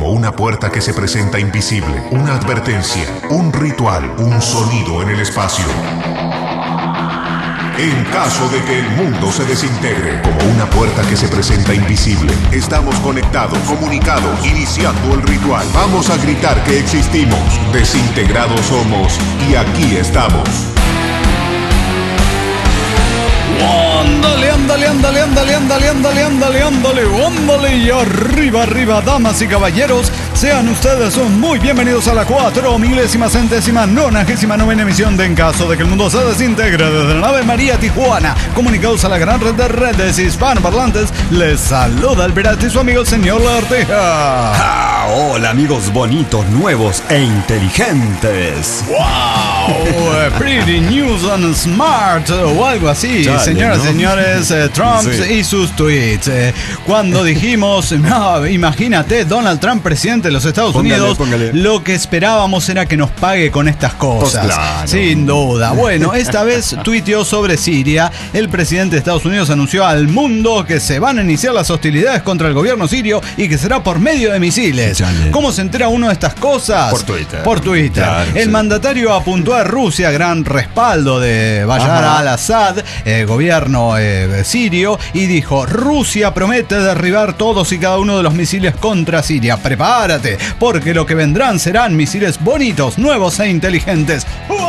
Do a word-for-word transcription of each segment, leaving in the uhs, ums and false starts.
como una puerta que se presenta invisible, una advertencia, un ritual, un sonido en el espacio. En caso de que el mundo se desintegre, como una puerta que se presenta invisible, estamos conectados, comunicados, iniciando el ritual. Vamos a gritar que existimos, desintegrados somos y aquí estamos. Ándale, ándale, ándale, ándale, ándale, ándale, ándale, ándale, ándale, y arriba, arriba, damas y caballeros, sean ustedes muy bienvenidos a la cuatro milésima centésima nonagésima novena emisión de En Caso de que el Mundo se Desintegre desde la nave María Tijuana, comunicados a la gran red de redes hispanoparlantes. Les saluda el pirata y su amigo el señor Larteja. Ah, hola amigos bonitos, nuevos e inteligentes. Wow, pretty news and smart o algo así. Chale, Señoras y ¿no? señores, eh, Trump Sí. y sus tweets. Eh, cuando dijimos, no, imagínate, Donald Trump presidente de los Estados Póngale, Unidos, póngale. lo que esperábamos era que nos pague con estas cosas. Pues claro. Sin duda. Bueno, esta vez tuiteó sobre Siria. El presidente de Estados Unidos anunció al mundo que se van a iniciar las hostilidades contra el gobierno sirio y que será por medio de misiles. Chale. ¿Cómo se entera uno de estas cosas? Por Twitter. Por Twitter. Claro, el sí. mandatario apuntó a Rusia, gran respaldo de Bashar Ajá. al-Assad, eh, gobierno eh, sirio, y dijo: Rusia promete derribar todos y cada uno de los misiles contra Siria. Prepárate, porque lo que vendrán serán misiles bonitos, nuevos e inteligentes.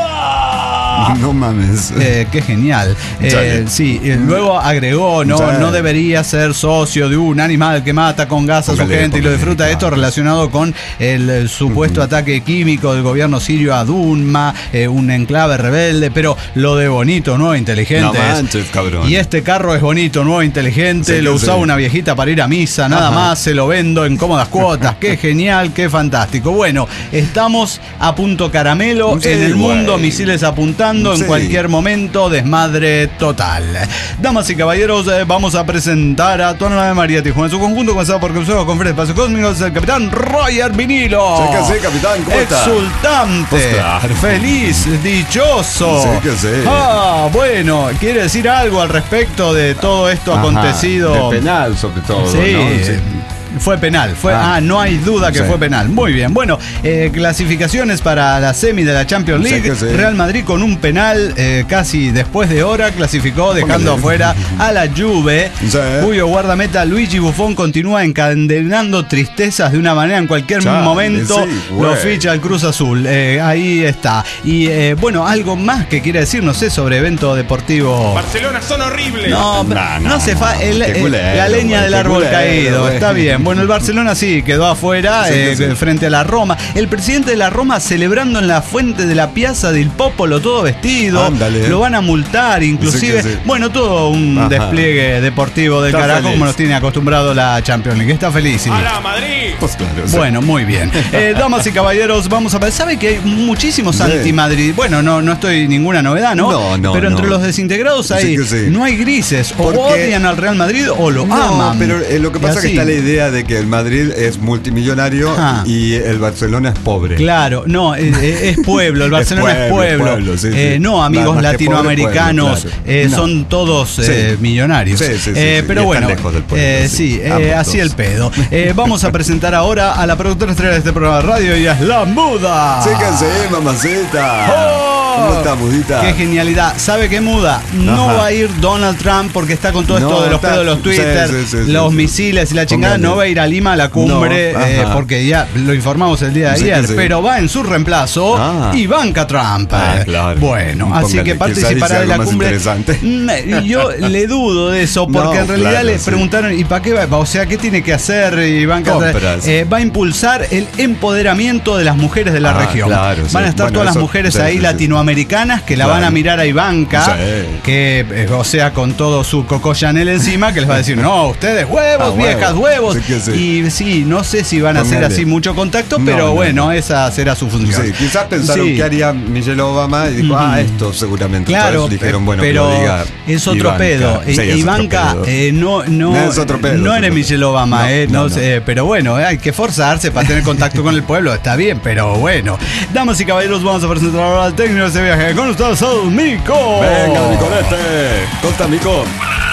No mames. Eh, qué genial. Eh, Chale. sí, eh, luego agregó, no, Chale. no debería ser socio de un animal que mata con gas a su Póngale, gente y lo póngale, disfruta. claro. Esto relacionado con el, el supuesto ataque químico del gobierno sirio a Dunma, eh, un enclave rebelde, pero lo de bonito, nuevo, inteligente. No es- manches, cabrón. Y este carro es bonito, nuevo, inteligente, Sí, lo que usaba sí. una viejita para ir a misa, nada Ajá. más, se lo vendo en cómodas cuotas. Qué genial, qué fantástico. Bueno, estamos a punto caramelo Sí, en el güey. mundo, misiles apuntando en Sí. cualquier momento, desmadre total. Damas y caballeros, eh, vamos a presentar a toda la nave María Tijuana en su conjunto, comenzado por Crucero con Fred Espacio Cósmicos, el capitán Roger Vinilo. Sí que sí, capitán, ¿cómo está? Exultante, Pues claro. feliz, dichoso. Sí que sí. Ah, bueno, ¿quiere decir algo al respecto de todo esto Ajá, acontecido? de penal sobre todo, Sí, ¿no? Sí. fue penal. Fue, ah, Ah. no hay duda que Sí. fue penal. Muy bien. Bueno, eh, clasificaciones para la semi de la Champions Sí League. que sí. Real Madrid con un penal eh, casi después de hora clasificó, dejando Póngale. afuera a la Juve, Sí. cuyo guardameta Luigi Buffon continúa encadenando tristezas de una manera. En cualquier Chale, momento sí, lo güey. ficha el Cruz Azul. Eh, ahí está. Y eh, bueno, algo más que quiere decir, no sé, sobre evento deportivo. Barcelona son horribles. No, No, no, no, hace no, fa- el- qué el- culero, la leña güey, del qué árbol culero, caído. güey. Está bien. Bueno, el Barcelona sí quedó afuera Sí, eh, sí, sí. frente a la Roma. El presidente de la Roma celebrando en la fuente de la Piazza del Popolo, todo vestido. Ándale. Lo van a multar, inclusive. Sí que sí. Bueno, todo un Ajá. despliegue deportivo del Está carajo, feliz. como nos tiene acostumbrado la Champions League. Está feliz, sí. ¡A la Madrid! Pues claro, sí. Bueno, muy bien. Eh, damas y caballeros, vamos a ver. ¿Sabe que hay muchísimos Sí. anti-Madrid? Bueno, no, no estoy ninguna novedad, ¿no? No, no, Pero entre no. los desintegrados hay, Sí que sí. no hay grises. O Porque- odian al Real Madrid o lo No, aman. pero eh, lo que Y pasa es que así. está la idea de que el Madrid es multimillonario Ajá. y el Barcelona es pobre. Claro, no, eh, eh, es pueblo, el Es Barcelona es pueblo, pueblo. pueblo, sí, Eh, sí. no, amigos Nada más que latinoamericanos, pobre, pueblo, eh, claro. son No. todos eh, Sí. millonarios. Sí, sí, sí, Eh, sí, pero y bueno, están lejos del pueblo, eh, sí. sí, eh, Ambos así dos. el pedo. Eh, vamos a presentar ahora a la productora estrella de este programa de radio, y es La Muda. Sí que sí, mamacita. ¡Oh! ¿Cómo está, mudita? Qué genialidad. ¿Sabe qué, Muda? No Ajá. va a ir Donald Trump porque está con todo No, esto de los está- pedos de los Twitter, sí, sí, sí, los sí, sí. misiles y la chingada. Póngale. No va a ir a Lima a la cumbre No, eh, ajá. porque ya lo informamos el día de Sí que ayer, sí. pero va en su reemplazo Ah. Ivanka Trump. Ah, claro. Bueno, así Póngale, que quizá participará dice de algo la más cumbre. interesante. Mm, Yo le dudo de eso porque No, en realidad claro, le sí. preguntaron, ¿y para qué va? O sea, ¿qué tiene que hacer Ivanka Trump? Compras. Eh, va a impulsar el empoderamiento de las mujeres de la Ah, región. claro, sí. Van a estar Bueno, todas las eso- mujeres sí, ahí sí, sí. latinoamericanas que la Claro. van a mirar a Ivanka, Sí. que, eh, o sea, con todo su Coco Chanel encima, que les va a decir, no, ustedes huevos, Ah, viejas, huevos. huevos. Sí que sí. Y sí, no sé si van a hacer Póngale. así mucho contacto, No, pero no, bueno, no. esa será su función. Sí, quizás pensaron Sí. que haría Michelle Obama y dijo, Ujú. ah, esto seguramente. Claro, Entonces dijeron, eh, bueno, pero que lo diga es otro Ivanka. pedo. Sí, I- es otro Ivanka pedo. eh, no, no, No, es otro pedo, no es eres otro Michelle pedo. Obama, No, eh, no no, sé, pero bueno, eh, hay que forzarse para tener contacto con el pueblo, está bien, pero bueno. Damas y caballeros, vamos a presentar ahora al técnico de ese viaje. Con ustedes, el Mico. Venga, Nicolete. Conta, Mico.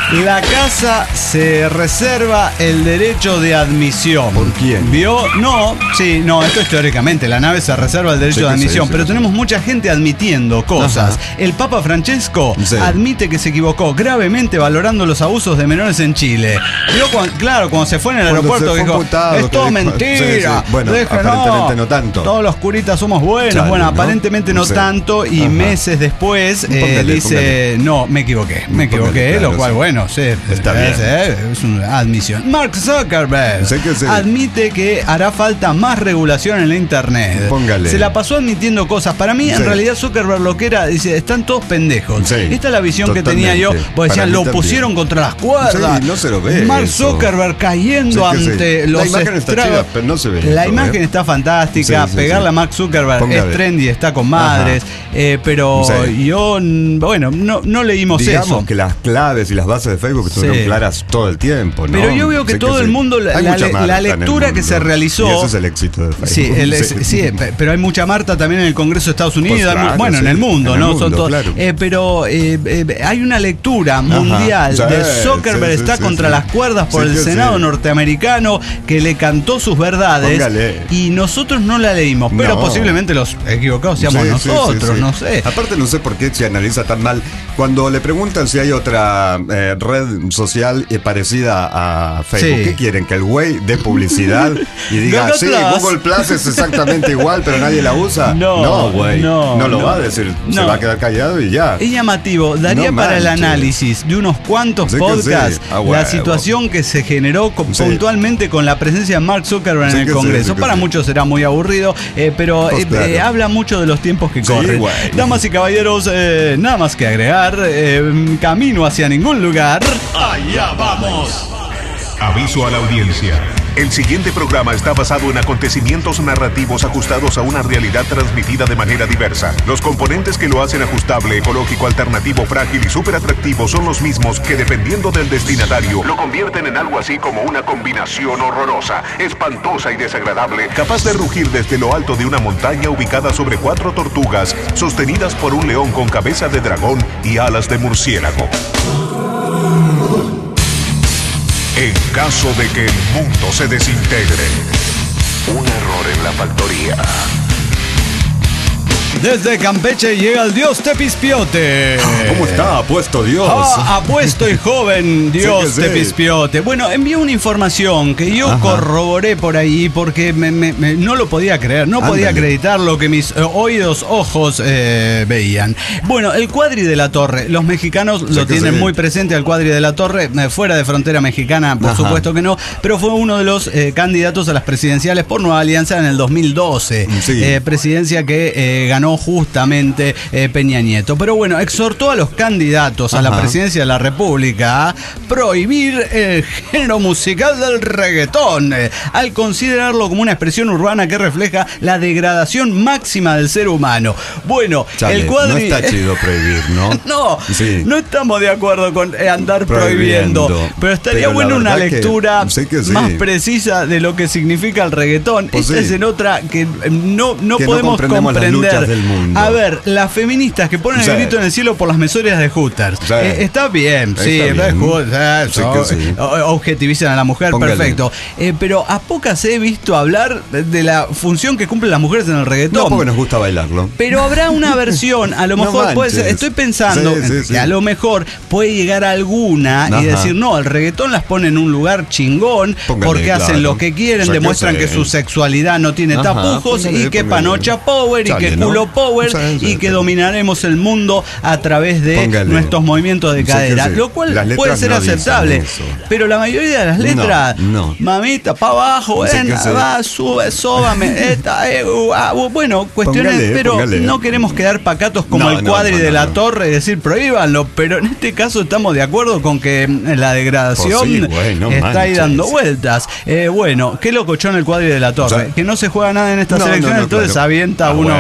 La casa se reserva el derecho de admisión. ¿Por quién? ¿Vio? No, sí, no, esto es teóricamente. La nave se reserva el derecho Sí, de que sí, admisión, sí, pero sí. tenemos mucha gente admitiendo cosas. Ajá. El Papa Francesco Sí. admite que se equivocó gravemente valorando los abusos de menores en Chile. Vio cuando- claro, cuando se fue en el Cuando aeropuerto se fue dijo, imputado, es que todo dijo- mentira. sí, sí. Bueno, Deje, aparentemente no tanto. Todos los curitas somos buenos. Chale, bueno, ¿no? aparentemente no Sí. tanto. Y Ajá. meses después eh, Póngale, dice, póngale. no, me equivoqué. Me Póngale, equivoqué, claro, lo cual, sí. bueno, sí. Está es, bien. eh, es una admisión. Mark Zuckerberg Sé que sí. admite que hará falta más regulación en la internet. Póngale. Se la pasó admitiendo cosas. Para mí, en Sí. realidad, Zuckerberg lo que era, dice, están todos pendejos. Sí, Esta es la visión que tenía yo. totalmente. Vos decían, Para mí lo también. pusieron contra las cuerdas. Sí, no se lo ve Mark eso. Zuckerberg cayendo Sí que sí. ante La los imagen está estragos. chida, pero no se ve La eso, imagen ¿eh? está fantástica. Sí, sí, Pegarle sí. a Mark Zuckerberg Póngale. es trendy, está con madres. eh, pero Sí. yo, mm, bueno, no, no leímos Digamos eso. que las claves y las bases de Facebook estuvieron Sí. claras todo el tiempo, ¿no? Pero yo veo que Sé todo el sí. mundo, la- Hay la mucha le- Marta la en el lectura que mundo. se realizó- Y ese es el éxito de Facebook. Sí, el- es- sí, pe- pero hay mucha Marta también en el Congreso de Estados Unidos, Pues hay mu- claro, bueno, en sí, el mundo, en el ¿no? mundo, Son todos- claro. eh, pero eh, eh, hay una lectura mundial Sí, de Zuckerberg sí, sí, está sí, contra sí. las cuerdas por Sí el que Senado sí. norteamericano que le cantó sus verdades. Póngale. Y nosotros no la leímos, pero No. posiblemente los equivocados seamos Sí, sí, sí, nosotros, sí. no sé. Aparte no sé por qué se analiza tan mal. Cuando le preguntan si hay otra eh, red social eh, parecida a Facebook, Sí. ¿qué quieren? ¿Que el güey dé publicidad y diga, Google sí, Plus. Google Plus es exactamente igual, pero nadie la usa? No, güey. no, No, lo no. va a decir. Se No. va a quedar callado y ya. Es llamativo, daría No para el manches. análisis de unos cuantos Sí que podcasts sí. Ah, la huevo. situación que se generó con- Sí. puntualmente con la presencia de Mark Zuckerberg Sí en el que sí, Congreso. sí que Para sí. muchos será muy aburrido, eh, pero Pues eh, claro. eh, habla mucho de los tiempos que Sí, corren. güey. Damas y caballeros, eh, nada más que agregar, eh, camino hacia ningún lugar. Allá vamos. Aviso a la audiencia. El siguiente programa está basado en acontecimientos narrativos ajustados a una realidad transmitida de manera diversa. Los componentes que lo hacen ajustable, ecológico, alternativo, frágil y súper atractivo son los mismos que, dependiendo del destinatario, lo convierten en algo así como una combinación horrorosa, espantosa y desagradable, capaz de rugir desde lo alto de una montaña ubicada sobre cuatro tortugas, sostenidas por un león con cabeza de dragón y alas de murciélago. En caso de que el mundo se desintegre, un error en la factoría. Desde Campeche llega el dios Tepispiote. ¿Cómo está? Apuesto Dios. Ah, apuesto y joven Dios Sí que sí. Tepispiote. Bueno, envió una información que yo Ajá. corroboré por ahí porque me- me- me- no lo podía creer, no podía Ándale. acreditar lo que mis eh, oídos, ojos eh, veían. Bueno, el Cuadri de la Torre, los mexicanos Sí lo que tienen sí. muy presente al Cuadri de la Torre, eh, fuera de frontera mexicana, por Ajá. supuesto que no, pero fue uno de los eh, candidatos a las presidenciales por Nueva Alianza en el dos mil doce. Sí. Eh, presidencia que eh, ganó justamente eh, Peña Nieto. Pero bueno, exhortó a los candidatos a la Ajá. presidencia de la República a prohibir el género musical del reggaetón, eh, al considerarlo como una expresión urbana que refleja la degradación máxima del ser humano. Bueno, Chale, el Cuadri... no está chido prohibir, ¿no? No, Sí. no estamos de acuerdo con eh, andar prohibiendo, Prohibiendo. pero estaría Pero la bueno una verdad que- lectura sí que sí. más precisa de lo que significa el reggaetón. Pues Esta sí. es en otra que eh, no, no Que no podemos comprendemos las comprender. luchas del mundo. A ver, las feministas que ponen Sí. el grito en el cielo por las mesorias de Hooters. Sí. Eh, está bien, sí, Está es bien. ju- eh, Sí so- que sí. o- objetivizan a la mujer, Póngale. perfecto. Eh, pero a pocas he visto hablar de la función que cumplen las mujeres en el reggaetón. No, porque nos gusta bailarlo. Pero habrá una versión, a lo No mejor puede ser, manches. estoy pensando Sí, sí, que sí. a lo mejor puede llegar alguna y Ajá. decir, no, el reggaetón las pone en un lugar chingón Póngale, porque hacen claro. lo que quieren, O sea, demuestran que que sí. su sexualidad no tiene Ajá, tapujos póngale, y que póngale. panocha power y Chale, que ¿no? culo power O sea, y sí, que sí. dominaremos el mundo a través de Póngale. nuestros movimientos de Sí que cadera, sí. lo cual Las letras puede ser no dicen aceptable. eso. Pero la mayoría de las letras, No, no. mamita, para abajo, Sí ven, que sí. va, sube, sóbame, esta, eh, uh, ah, uh, bueno, cuestiones, Póngale, pero póngale. no queremos quedar pacatos como No, el no, Cuadri no, de no, la no. Torre y decir prohíbanlo, pero en este caso estamos de acuerdo con que mm, la degradación Pues sí, güey, no está ahí manches. dando vueltas. Eh, bueno, qué locochón el Cuadri de la Torre, O sea, que no se juega nada en estas no, no, elecciones, no, entonces claro. avienta Ah, uno huevo, es más que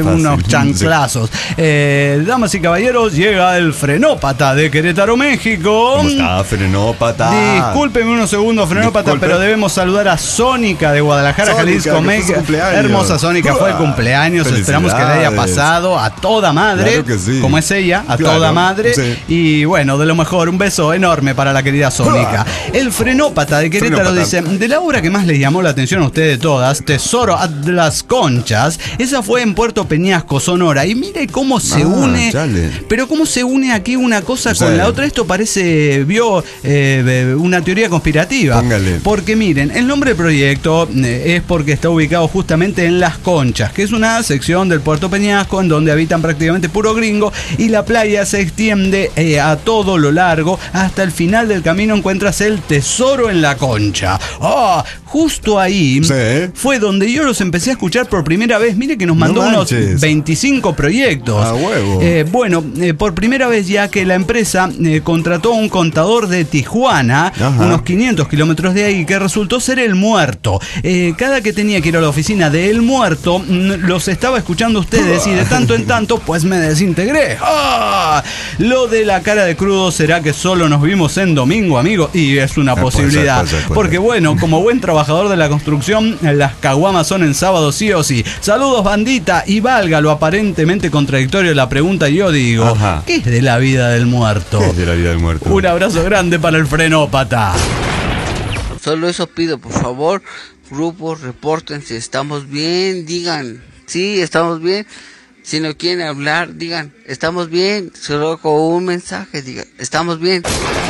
unos sí. chanclazos. Eh, damas y caballeros, llega el frenópata de Querétaro, México. ¿Cómo está, frenópata? Discúlpeme unos segundos, frenópata, Disculpe. pero debemos saludar a Sónica de Guadalajara, Sónica, Jalisco, que fue su México. cumpleaños. Hermosa Sónica, fue el cumpleaños. Esperamos que le haya Felicidades. pasado a toda madre, Claro que sí. como es ella, a Claro, toda madre. sí. Y bueno, de lo mejor, un beso enorme para la querida Sónica. El frenópata de Querétaro Frenópata. dice: de la obra que más les llamó la atención a ustedes todas, Tesoro de las Conchas, esa fue en Puerto Peñasco, Sonora. Y mire cómo se Ah, une, chale. pero cómo se une aquí una cosa Sí. con la otra. Esto parece, vio, eh, una teoría conspirativa. Póngale. Porque miren, el nombre del proyecto eh, es porque está ubicado justamente en Las Conchas, que es una sección del Puerto Peñasco en donde habitan prácticamente puro gringo, y la playa se extiende eh, a todo lo largo. Hasta el final del camino encuentras el tesoro en la concha. ¡Ah! Justo ahí Sí. fue donde yo los empecé a escuchar por primera vez. Mire que nos mandó No unos manches. veinticinco proyectos. A huevo. Eh, bueno, eh, por primera vez ya que la empresa eh, contrató a un contador de Tijuana, Ajá. unos quinientos kilómetros de ahí, que resultó ser el muerto. Eh, cada que tenía que ir a la oficina de El Muerto, mm, los estaba escuchando ustedes y de tanto en tanto, pues me desintegré. ¡Ah! Lo de la cara de crudo será que solo nos vimos en domingo, amigo, y es una Ah, puede ser, posibilidad. puede ser, puede Porque ser. bueno, como buen trabajador de la construcción, las caguamas son en sábado sí o sí. Saludos, bandita, y valga lo aparentemente contradictorio la pregunta, yo digo, Ajá. ¿qué es de la vida del muerto? ¿Qué es de la vida del muerto? Un abrazo grande para el frenópata. Solo eso pido, por favor, grupos, reporten si estamos bien, digan, sí, estamos bien. Si no quieren hablar, digan, estamos bien. Solo con un mensaje, digan, estamos bien.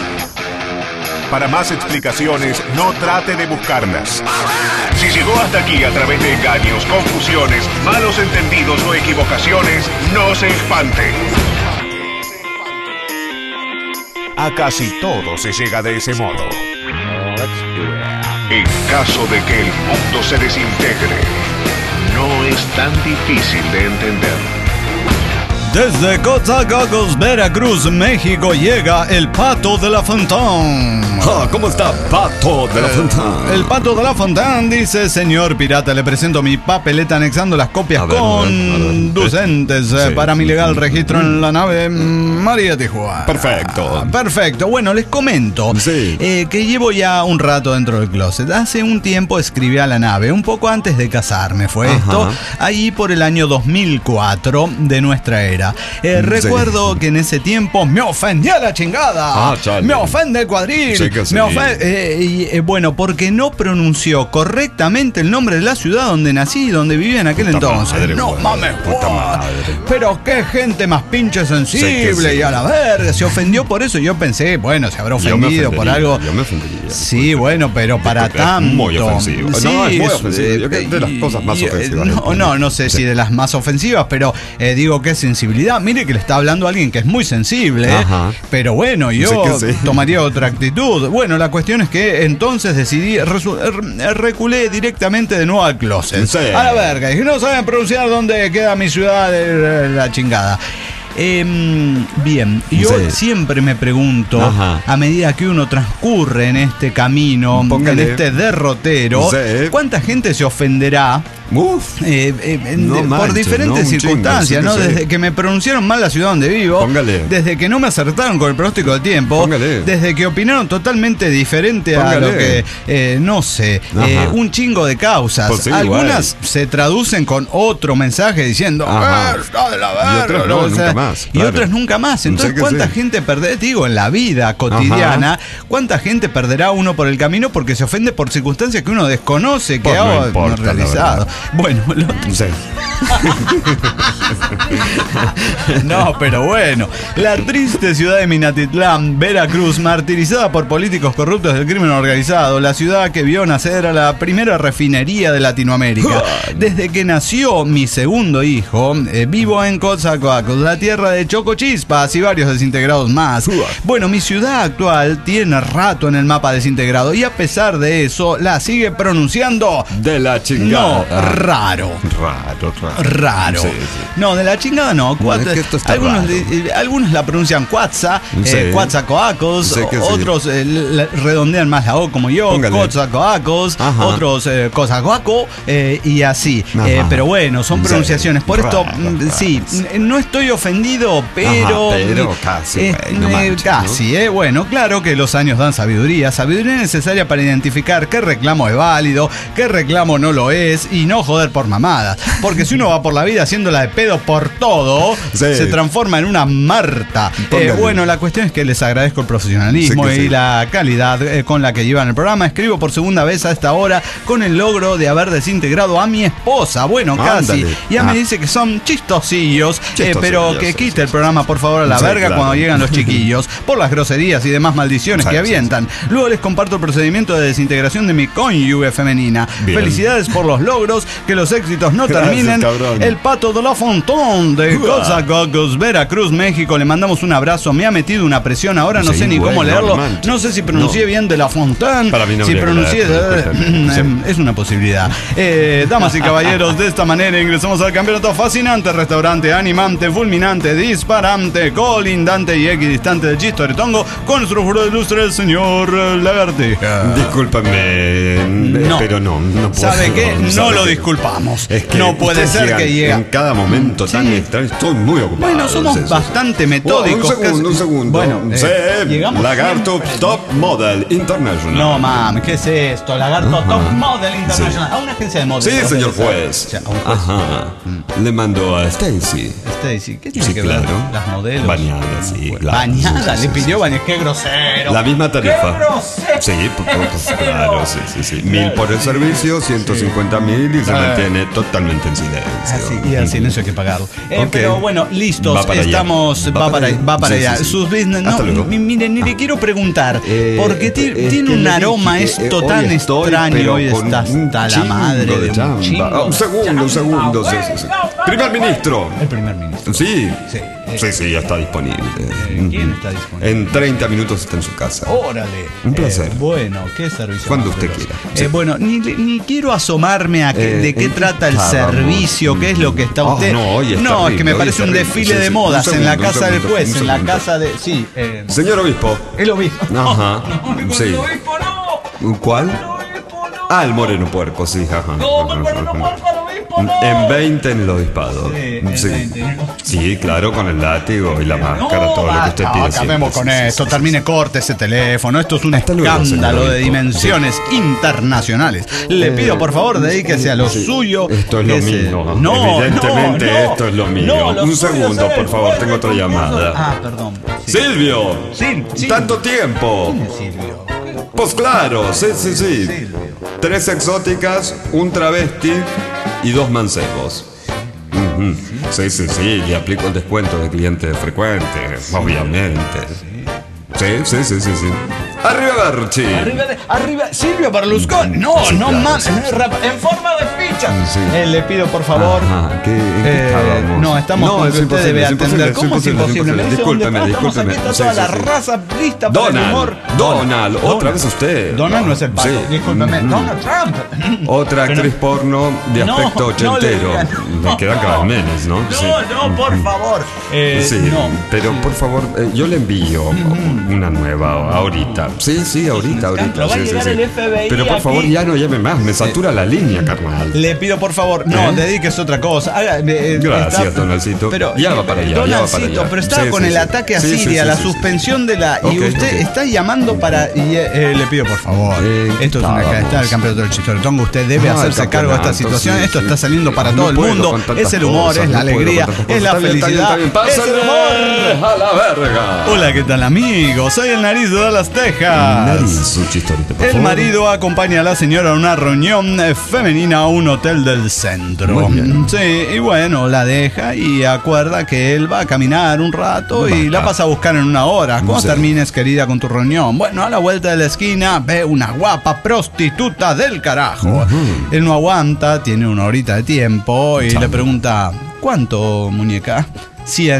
Para más explicaciones, no trate de buscarlas. Si llegó hasta aquí a través de engaños, confusiones, malos entendidos o equivocaciones, no se espante. A casi todo se llega de ese modo. En caso de que el mundo se desintegre, no es tan difícil de entender. Desde Coatzacoalcos, Veracruz, México, llega el Pato de la Fontán. Ah, ¿cómo está, Pato de la Fontana? El Pato de la Fontán dice: señor pirata, le presento mi papeleta anexando las copias A ver, a ver, a ver. conducentes eh, Sí, para mi sí, legal sí. registro en la nave María Tijuana. Perfecto. Perfecto. Bueno, les comento Sí. eh, que llevo ya un rato dentro del closet. Hace un tiempo escribí a la nave, un poco antes de casarme fue Ajá. esto, allí por el año dos mil cuatro de nuestra era. Eh, Sí. recuerdo que en ese tiempo me ofendía la chingada. Ah, chale. Me ofende el cuadril. Sí que sí. Me ofende, eh, y, eh, bueno, porque no pronunció correctamente el nombre de la ciudad donde nací y donde vivía en aquel Puta entonces. madre, no güey. mames, Puta güey. madre. Pero qué gente más pinche sensible. Sí que sí. Y a la verga, se ofendió por eso. Yo pensé, bueno, se habrá Yo me ofendido por ofendería, algo. Yo me ofendería. Sí, bueno, pero para Porque es tanto. muy ofensivo. Sí, No, es muy es- ofensivo. Yo creo que es de las cosas más y- ofensivas. No, no, no sé Sí. si de las más ofensivas, pero eh, digo que es sensibilidad. Mire que le está hablando a alguien que es muy sensible, ¿eh? Ajá. Pero bueno, yo Sí que sí. tomaría otra actitud. Bueno, la cuestión es que entonces decidí, resu- er- reculé directamente de nuevo al closet. Sí. A la verga, y no saben pronunciar dónde queda mi ciudad, eh, la chingada. Em, bien, yo Sí. siempre me pregunto, Ajá. a medida que uno transcurre en este camino, Póngale. en este derrotero, Sí. ¿cuánta gente se ofenderá? Uf. Eh, eh, en- No de- por manches, diferentes no, un chingo, circunstancias, sí ¿no? que sí. Desde que me pronunciaron mal la ciudad donde vivo, Póngale. desde que no me acertaron con el pronóstico del tiempo, Póngale. desde que opinaron totalmente diferente a Póngale. lo que, eh, no sé, Ajá. eh, un chingo de causas. Pues sí, Algunas se traducen con otro mensaje diciendo, Ajá. "Ah, está de la Y verga", otras no, o sea, nunca más, Y claro. otras nunca más. Entonces, Sí que ¿cuánta sí. gente perderá? Digo, en la vida cotidiana, ¿cuánta gente perderá uno por el camino porque se ofende por circunstancias que uno desconoce, que Pues no ha importa, la realizado? Bueno, lo- Sí. no, pero bueno. La triste ciudad de Minatitlán, Veracruz, martirizada por políticos corruptos del crimen organizado, la ciudad que vio nacer a la primera refinería de Latinoamérica. Desde que nació mi segundo hijo, eh, vivo en Coatzacoalcos, la tierra de Choco Chispas y varios desintegrados más. Bueno, mi ciudad actual tiene rato en el mapa desintegrado y a pesar de eso la sigue pronunciando De la chingada. no, raro. Raro, raro. Raro. Sí, sí. No, de la chingada no. Cuatza, es que esto está algunos, raro. eh, algunos la pronuncian cuatza, Sí. eh, cuatzacoacos, Sí que sí. otros eh, la- redondean más la O como yo, Póngale. cotzacoacos, Ajá. otros eh, cozacoaco, eh, y así. Ajá. Eh, pero bueno, son Sí. pronunciaciones. Por esto, Raro, mm, raro, sí, sí. n- no estoy ofendido, pero. Ajá, pero casi, eh, güey, no eh, manches, casi, eh. Bueno, claro que los años dan sabiduría. Sabiduría necesaria para identificar qué reclamo es válido, qué reclamo no lo es, y no joder por mamadas. Porque si uno va por la vida haciéndola de pedo por todo, Sí. se transforma en una Marta. Eh, Póngale. bueno, la cuestión es que les agradezco el profesionalismo Sí que y sí. la calidad eh, con la que llevan el programa. Escribo por segunda vez a esta hora con el logro de haber desintegrado a mi esposa. Bueno, casi. Ándale. Ya me Ah. dice que son chistosillos, eh, Chistosillos, pero que sí, quite sí, el programa por favor a la Sí, verga claro. cuando llegan los chiquillos por las groserías y demás maldiciones Sí, que sí, avientan. Luego les comparto el procedimiento de desintegración de mi cónyuge femenina. Bien. Felicidades por los logros, que los éxitos no Gracias, terminen. cabrón. El pato de la Fontón de Uah. Cozacocos, Veracruz, México. Le mandamos un abrazo. Me ha metido una presión ahora, no Sí, sé ni bueno, cómo leerlo. no manches. No sé si pronuncié No. bien de la Fontán. Para mí no si habría que pronuncié. leerlo, discúlpeme. Sí. Es una posibilidad. Eh, damas y caballeros, de esta manera ingresamos al campeonato fascinante, restaurante, animante, fulminante, disparante, colindante y equidistante del Chistoretongo con nuestro jurado ilustre, el señor Lagartija. Discúlpame, No. pero no, no puedo. ¿Sabe qué? No ¿Sabe lo qué? disculpamos. Es que no puede ustedes ser llegan que llega. en cada momento tan Sí. extraño. Estoy muy ocupado. Bueno, somos sí, sí. bastante metódicos. Un segundo, un casi- segundo. Bueno, eh, Sí, llegamos Lagarto siempre- Top Model International. No, mames, ¿qué es esto? Lagarto Top Model International. Sí. A una agencia de modelos. Sí, señor O juez. sea, a un juez. Ajá. Le mando a Stacy. Stacy, ¿qué tiene Sí, que claro. ver? Las modelos. Bañada, sí, claro. Bañada, Sí, le sí, pidió sí, bañada. Qué grosero. La misma tarifa. ¡Qué grosero! Sí, por, por- por- claro, sí, sí, sí. Mil por el servicio, ciento cincuenta mil y se Ah. mantiene totalmente en silencio. Así, y al silencio hay que pagarlo. Eh, Ok. Pero bueno, listos, Va para allá. estamos. Va Va, para para, allá. va para Sí, allá. sí, sí. Sus business. No, Hasta luego. mi- miren, ni le quiero preguntar. Eh, porque ti- eh, tiene que un le aroma dije, esto eh, tan hoy estoy, extraño. pero Hoy con está un hasta la chingo madre de un chamba. chingo. Un segundo, un segundo. Sí, sí, sí. Primer ministro. El primer ministro. Sí. Sí. Sí, sí, ya está disponible. Eh, ¿Quién está disponible? En treinta minutos está en su casa. Órale. Un placer. Eh, bueno, qué servicio. Cuando más usted veloz. quiera. Eh, Sí. Bueno, ni, ni quiero asomarme a que- Eh, de qué ¿en qué trata el estábamos? servicio, qué es lo que está Oh, usted. no, hoy es no, es que terrible, me hoy parece es un terrible. desfile Sí, de sí. modas Un en la segundo, un casa del segundo, juez, un en la segundo. casa de. Sí, eh, Señor obispo. el obispo. Ajá. No, Sí. el obispo no. ¿Cuál? El obispo no. Ah, el moreno puerco, sí. Ajá. No, el moreno puerco, el obispo no. En veinte en el obispado. Sí, en Sí. veinte. Sí, claro, con el látigo y la máscara, No, todo lo que usted basta, pide. acabemos siempre. con Sí, sí, esto, sí, termine corte ese teléfono. Esto es un Hasta luego, escándalo señor de obispo. dimensiones internacionales. Le Eh, pido por favor dedíquese a lo sí. suyo. Esto es lo que se- mío. No, Evidentemente no, no. esto es lo mío. No, lo Un suyo segundo, es ser por el favor, juez tengo del otra concurso. llamada. Ah, perdón. Sí. Silvio. Sí, sí. Tanto tiempo. ¿Quién es Silvio? Pues claro, sí, sí, sí. Silvio. Tres exóticas, un travesti y dos mancebos. Ujú. Sí, sí, sí, le aplico el descuento de cliente frecuente, obviamente. Sí, sí, sí, sí, sí. ¡Arriba Berchi! Arriba, de- arriba, Silvio Berlusconi. No, Sí, no claro, más. sí, sí. rap- En forma de ficha. Sí. Eh, le pido por favor. Ajá, ¿qué, ¿en qué Eh, estábamos? no, estamos con es que usted imposible, debe es imposible, atender. es ¿Cómo es imposible? Me dice, Discúlpeme, ¿dónde está? Estamos discúlpeme. aquí, está Sí, toda sí, la sí. raza lista para el humor. Donald, Donald, otra Donald. vez usted. Donald no es el pato, Sí. discúlpeme. Mm. Donald Trump. Otra Pero- actriz porno de No, aspecto no le ochentero. digan, Me no, queda cada vez menos, ¿no? Sí. No, no, por favor. Eh, Sí, no. pero por favor, eh, yo le envío una nueva ahorita. Sí, sí, ahorita, ahorita. Va a sí, sí, llegar sí. el F B I Pero por favor, aquí. ya no llame más, me satura la línea, carnal. Le pido por favor, no, ¿Eh? dedíquese a otra cosa. Haga, eh, eh, Gracias, está- Donaldcito. Pero, Ya va para allá, ya va para Donaldcito, allá. pero estaba Sí, con sí, el sí. ataque a Sí, sí, Siria, sí, la sí, suspensión de la. Y Ok, usted ok. está llamando para. Y, eh, le pido por favor. Eh, Esto es una estábamos. está el campeonato del Chistoretongo. Usted debe Ah, el hacerse cargo de esta campeonato, situación. sí, Esto sí. está saliendo para No todo el puedo mundo. con tantas Es el humor, cosas, es la no puedo con alegría, tantas cosas. es la Está bien, está bien, felicidad. está bien. Es el humor. ¡Pásale a la verga! Hola, ¿qué tal, amigos? Soy el Nariz de Dallas, Texas. Nariz, su chistorito, por El favor. marido acompaña a la señora a una reunión eh, femenina a un hotel del centro. Muy bien. Sí, y bueno, la deja y acuerda que él va a caminar un rato y Basta. la pasa a buscar en una hora. Cuando Sí. termines, querida, con tu reunión. Bueno, a la vuelta de la esquina ve una guapa prostituta del carajo. Él no aguanta, tiene una horita de tiempo y Chao. le pregunta, ¿cuánto, muñeca? cien.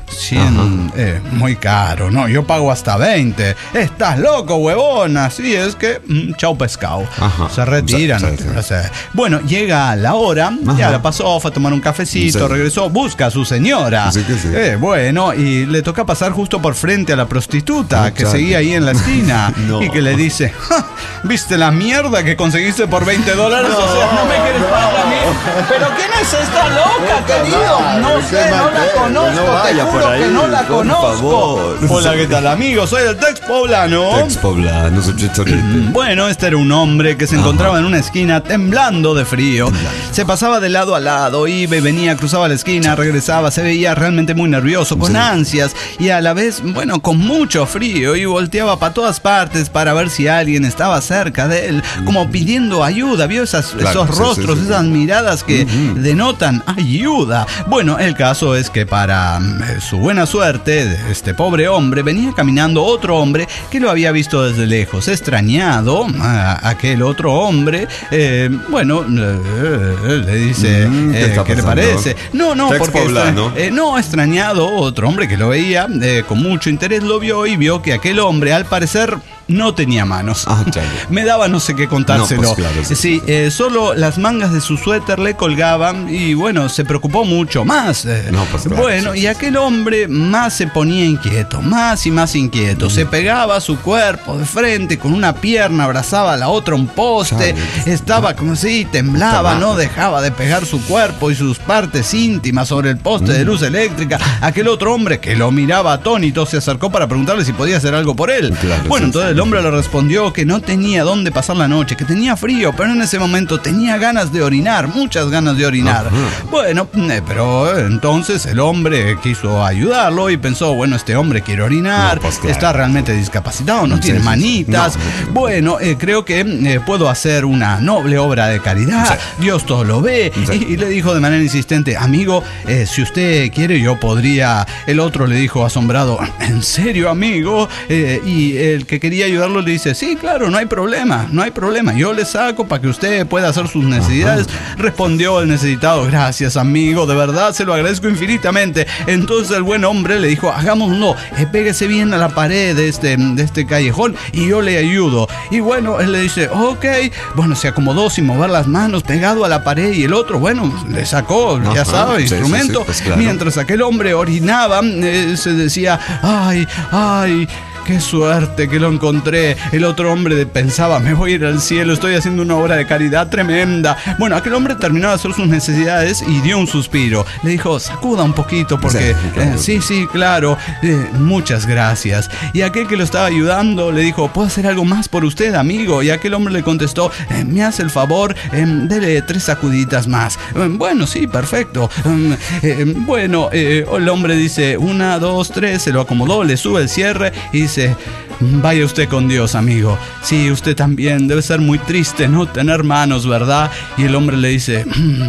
cien, eh, muy caro, no, yo pago hasta veinte. Estás loco, huevón. Así es que, mm, chau pescado. Ajá. Se retiran. Sí, sí, sí. O sea, bueno, llega la hora, Ajá. ya la pasó, fue a tomar un cafecito, Sí. regresó, busca a su señora. Sí que sí. Eh, bueno, y le toca pasar justo por frente a la prostituta Ah, que chale. seguía ahí en la esquina. No. Y que le dice, "Ja, ¿viste la mierda que conseguiste por veinte dólares? O sea, no me quieres pagar a mí. ¿Pero quién es esta loca, querido? No sé, no la conozco, no te vaya juro por ahí, que no la por conozco. favor. Hola, ¿qué tal, amigo? Soy el Tex Poblano. Tex poblano, su chicharrito. Bueno, este era un hombre que se encontraba en una esquina temblando de frío. Se pasaba de lado a lado, iba y venía, cruzaba la esquina, regresaba, se veía realmente muy nervioso, con Sí. ansias y a la vez, bueno, con mucho frío, y volteaba para todas partes para ver si alguien estaba cerca de él, como pidiendo ayuda. Vio esas, Claro, esos sí, rostros, sí, sí. esas miradas que denotan ayuda. Bueno, el caso es que para eh, su buena suerte, de este pobre hombre, venía caminando otro hombre que lo había visto desde lejos, extrañado a aquel otro hombre. eh, bueno, eh, le dice, Mm, ¿qué eh, está ¿qué le pasando? parece? No, no, Tex porque extra- poblano. eh, no, extrañado, otro hombre que lo veía eh, con mucho interés lo vio y vio que aquel hombre, al parecer, no tenía manos. Ah, chale. Me daba no sé qué contárselo. No, pues claro, sí, sí, eh, solo las mangas de su suéter le colgaban y bueno, se preocupó mucho más. eh. No, pues claro, bueno, sí, y sí, aquel hombre más se ponía inquieto, más y más inquieto. Se pegaba a su cuerpo de frente, con una pierna abrazaba a la otra un poste. Chale. Estaba como así, temblaba, Puta no madre. dejaba de pegar su cuerpo y sus partes íntimas sobre el poste de luz eléctrica. Aquel otro hombre que lo miraba atónito se acercó para preguntarle si podía hacer algo por él. Claro, bueno, sí, entonces sí. el hombre le respondió que no tenía dónde pasar la noche, que tenía frío, pero en ese momento tenía ganas de orinar, muchas ganas de orinar. Ajá. Bueno, eh, pero eh, entonces el hombre quiso ayudarlo y pensó, bueno, este hombre quiere orinar, No, pues claro. está realmente discapacitado, no Sí, tiene sí, sí. manitas. No, no, no. Bueno, eh, creo que eh, puedo hacer una noble obra de caridad, Dios todo lo ve. Sí. Y, y le dijo de manera insistente, amigo, eh, si usted quiere yo podría. El otro le dijo asombrado, ¿en serio, amigo? Eh, y el que quería ayudarlo le dice, sí, claro, no hay problema, no hay problema, yo le saco para que usted pueda hacer sus necesidades. Respondió el necesitado, gracias, amigo, de verdad se lo agradezco infinitamente. Entonces el buen hombre le dijo, hagámoslo, eh, pégese bien a la pared de este, de este callejón y yo le ayudo. Y bueno, él le dice, ok, bueno, se acomodó sin mover las manos, pegado a la pared, y el otro, bueno, le sacó, ya Ajá, sabe, sí, sí, instrumento. sí, pues claro. Mientras aquel hombre orinaba, eh, se decía, ay, ay, qué suerte que lo encontré. El otro hombre pensaba, me voy a ir al cielo, estoy haciendo una obra de caridad tremenda. Bueno, aquel hombre terminó de hacer sus necesidades y dio un suspiro. Le dijo, sacuda un poquito porque... Sí, claro. eh, sí, sí, claro. Eh, muchas gracias. Y aquel que lo estaba ayudando le dijo, ¿puedo hacer algo más por usted, amigo? Y aquel hombre le contestó, eh, me hace el favor, eh, dele tres sacuditas más. Eh, bueno, sí, perfecto. Eh, eh, bueno, eh, el hombre dice, una, dos, tres, se lo acomodó, le sube el cierre y dice, vaya usted con Dios, amigo. Sí, usted también. Debe ser muy triste no tener manos, ¿verdad? Y el hombre le dice, "Mm,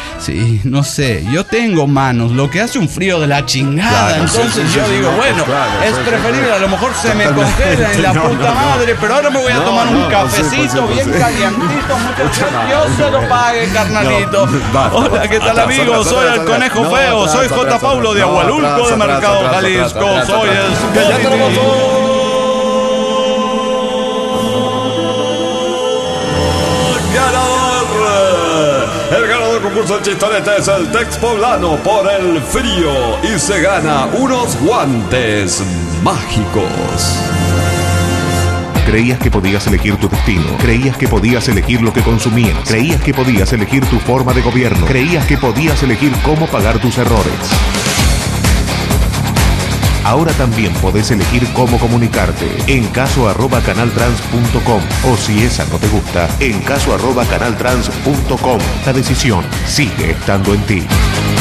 sí, no sé, yo tengo manos, lo que hace un frío de la chingada". Claro, sí, entonces sí, yo sí, digo, no, bueno, claro, es sí, sí, preferible, sí. a lo mejor se me Totalmente. congela en la No, puta no, no. madre, pero ahora me voy a No, tomar un no, cafecito pues sí, pues sí, bien pues sí. calientito, muchachos. Dios se lo pague, carnalito. No, basta, Hola, ¿qué tal, atrás, amigos? atrás, Soy atrás, el Conejo atrás. Feo, No, soy atrás, J. atrás, Paulo de atrás, Agualulco atrás, de atrás, Mercado atrás, Jalisco. atrás, Soy atrás, el atrás. ¡Ya tenemos un ganador! El ganador del concurso del chistorete es el Tex Poblano por el frío y se gana unos guantes mágicos. Creías que podías elegir tu destino. Creías que podías elegir lo que consumías. Creías que podías elegir tu forma de gobierno. Creías que podías elegir cómo pagar tus errores. Ahora también podés elegir cómo comunicarte. En caso arroba canaltrans punto com. O si esa no te gusta, en caso arroba canaltrans punto com. La decisión sigue estando en ti.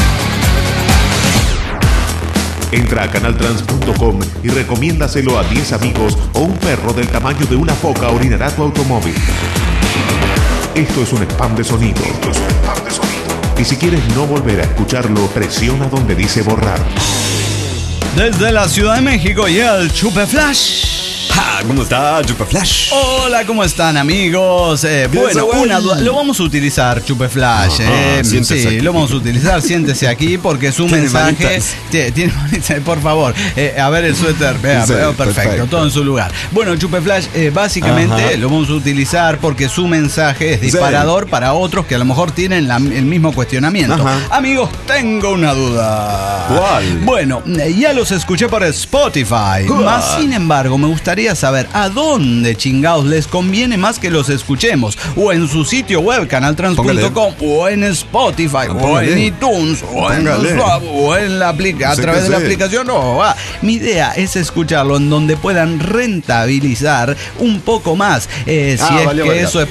Entra a canaltrans punto com y recomiéndaselo a diez amigos o un perro del tamaño de una foca orinará tu automóvil. Esto es un spam de sonido. Esto es un spam de sonido. Y si quieres no volver a escucharlo, presiona donde dice borrar. Desde la Ciudad de México y el Chupe Flash. Ah, ¿cómo está, Chupeflash? Hola, ¿cómo están, amigos? Eh, ¿Qué bueno, es, una duda. Lo vamos a utilizar, Chupeflash. Ajá, Eh, siéntese sí, aquí. lo vamos a utilizar. Siéntese aquí porque su Tiene mensaje. manitas. Tiene, tiene manitas, por favor. Eh, a ver el suéter. Vea, Sí, vea, perfecto, perfecto. todo en su lugar. Bueno, Chupeflash, eh, básicamente Ajá. lo vamos a utilizar porque su mensaje es disparador para otros que a lo mejor tienen la- el mismo cuestionamiento. Ajá. Amigos, tengo una duda. ¿Cuál? Bueno, eh, ya los escuché por Spotify. ¿Cuál? Más sin embargo, me gustaría saber a dónde chingados les conviene más que los escuchemos. O en su sitio web, canaltrans punto com, o en Spotify, o Póngale. en iTunes, o en, Póngale. o en la aplica a Sí través que de la sí. aplicación. No, va. Mi idea es escucharlo en donde puedan rentabilizar un poco más. Eh, si Ah, es valió que verga. eso es.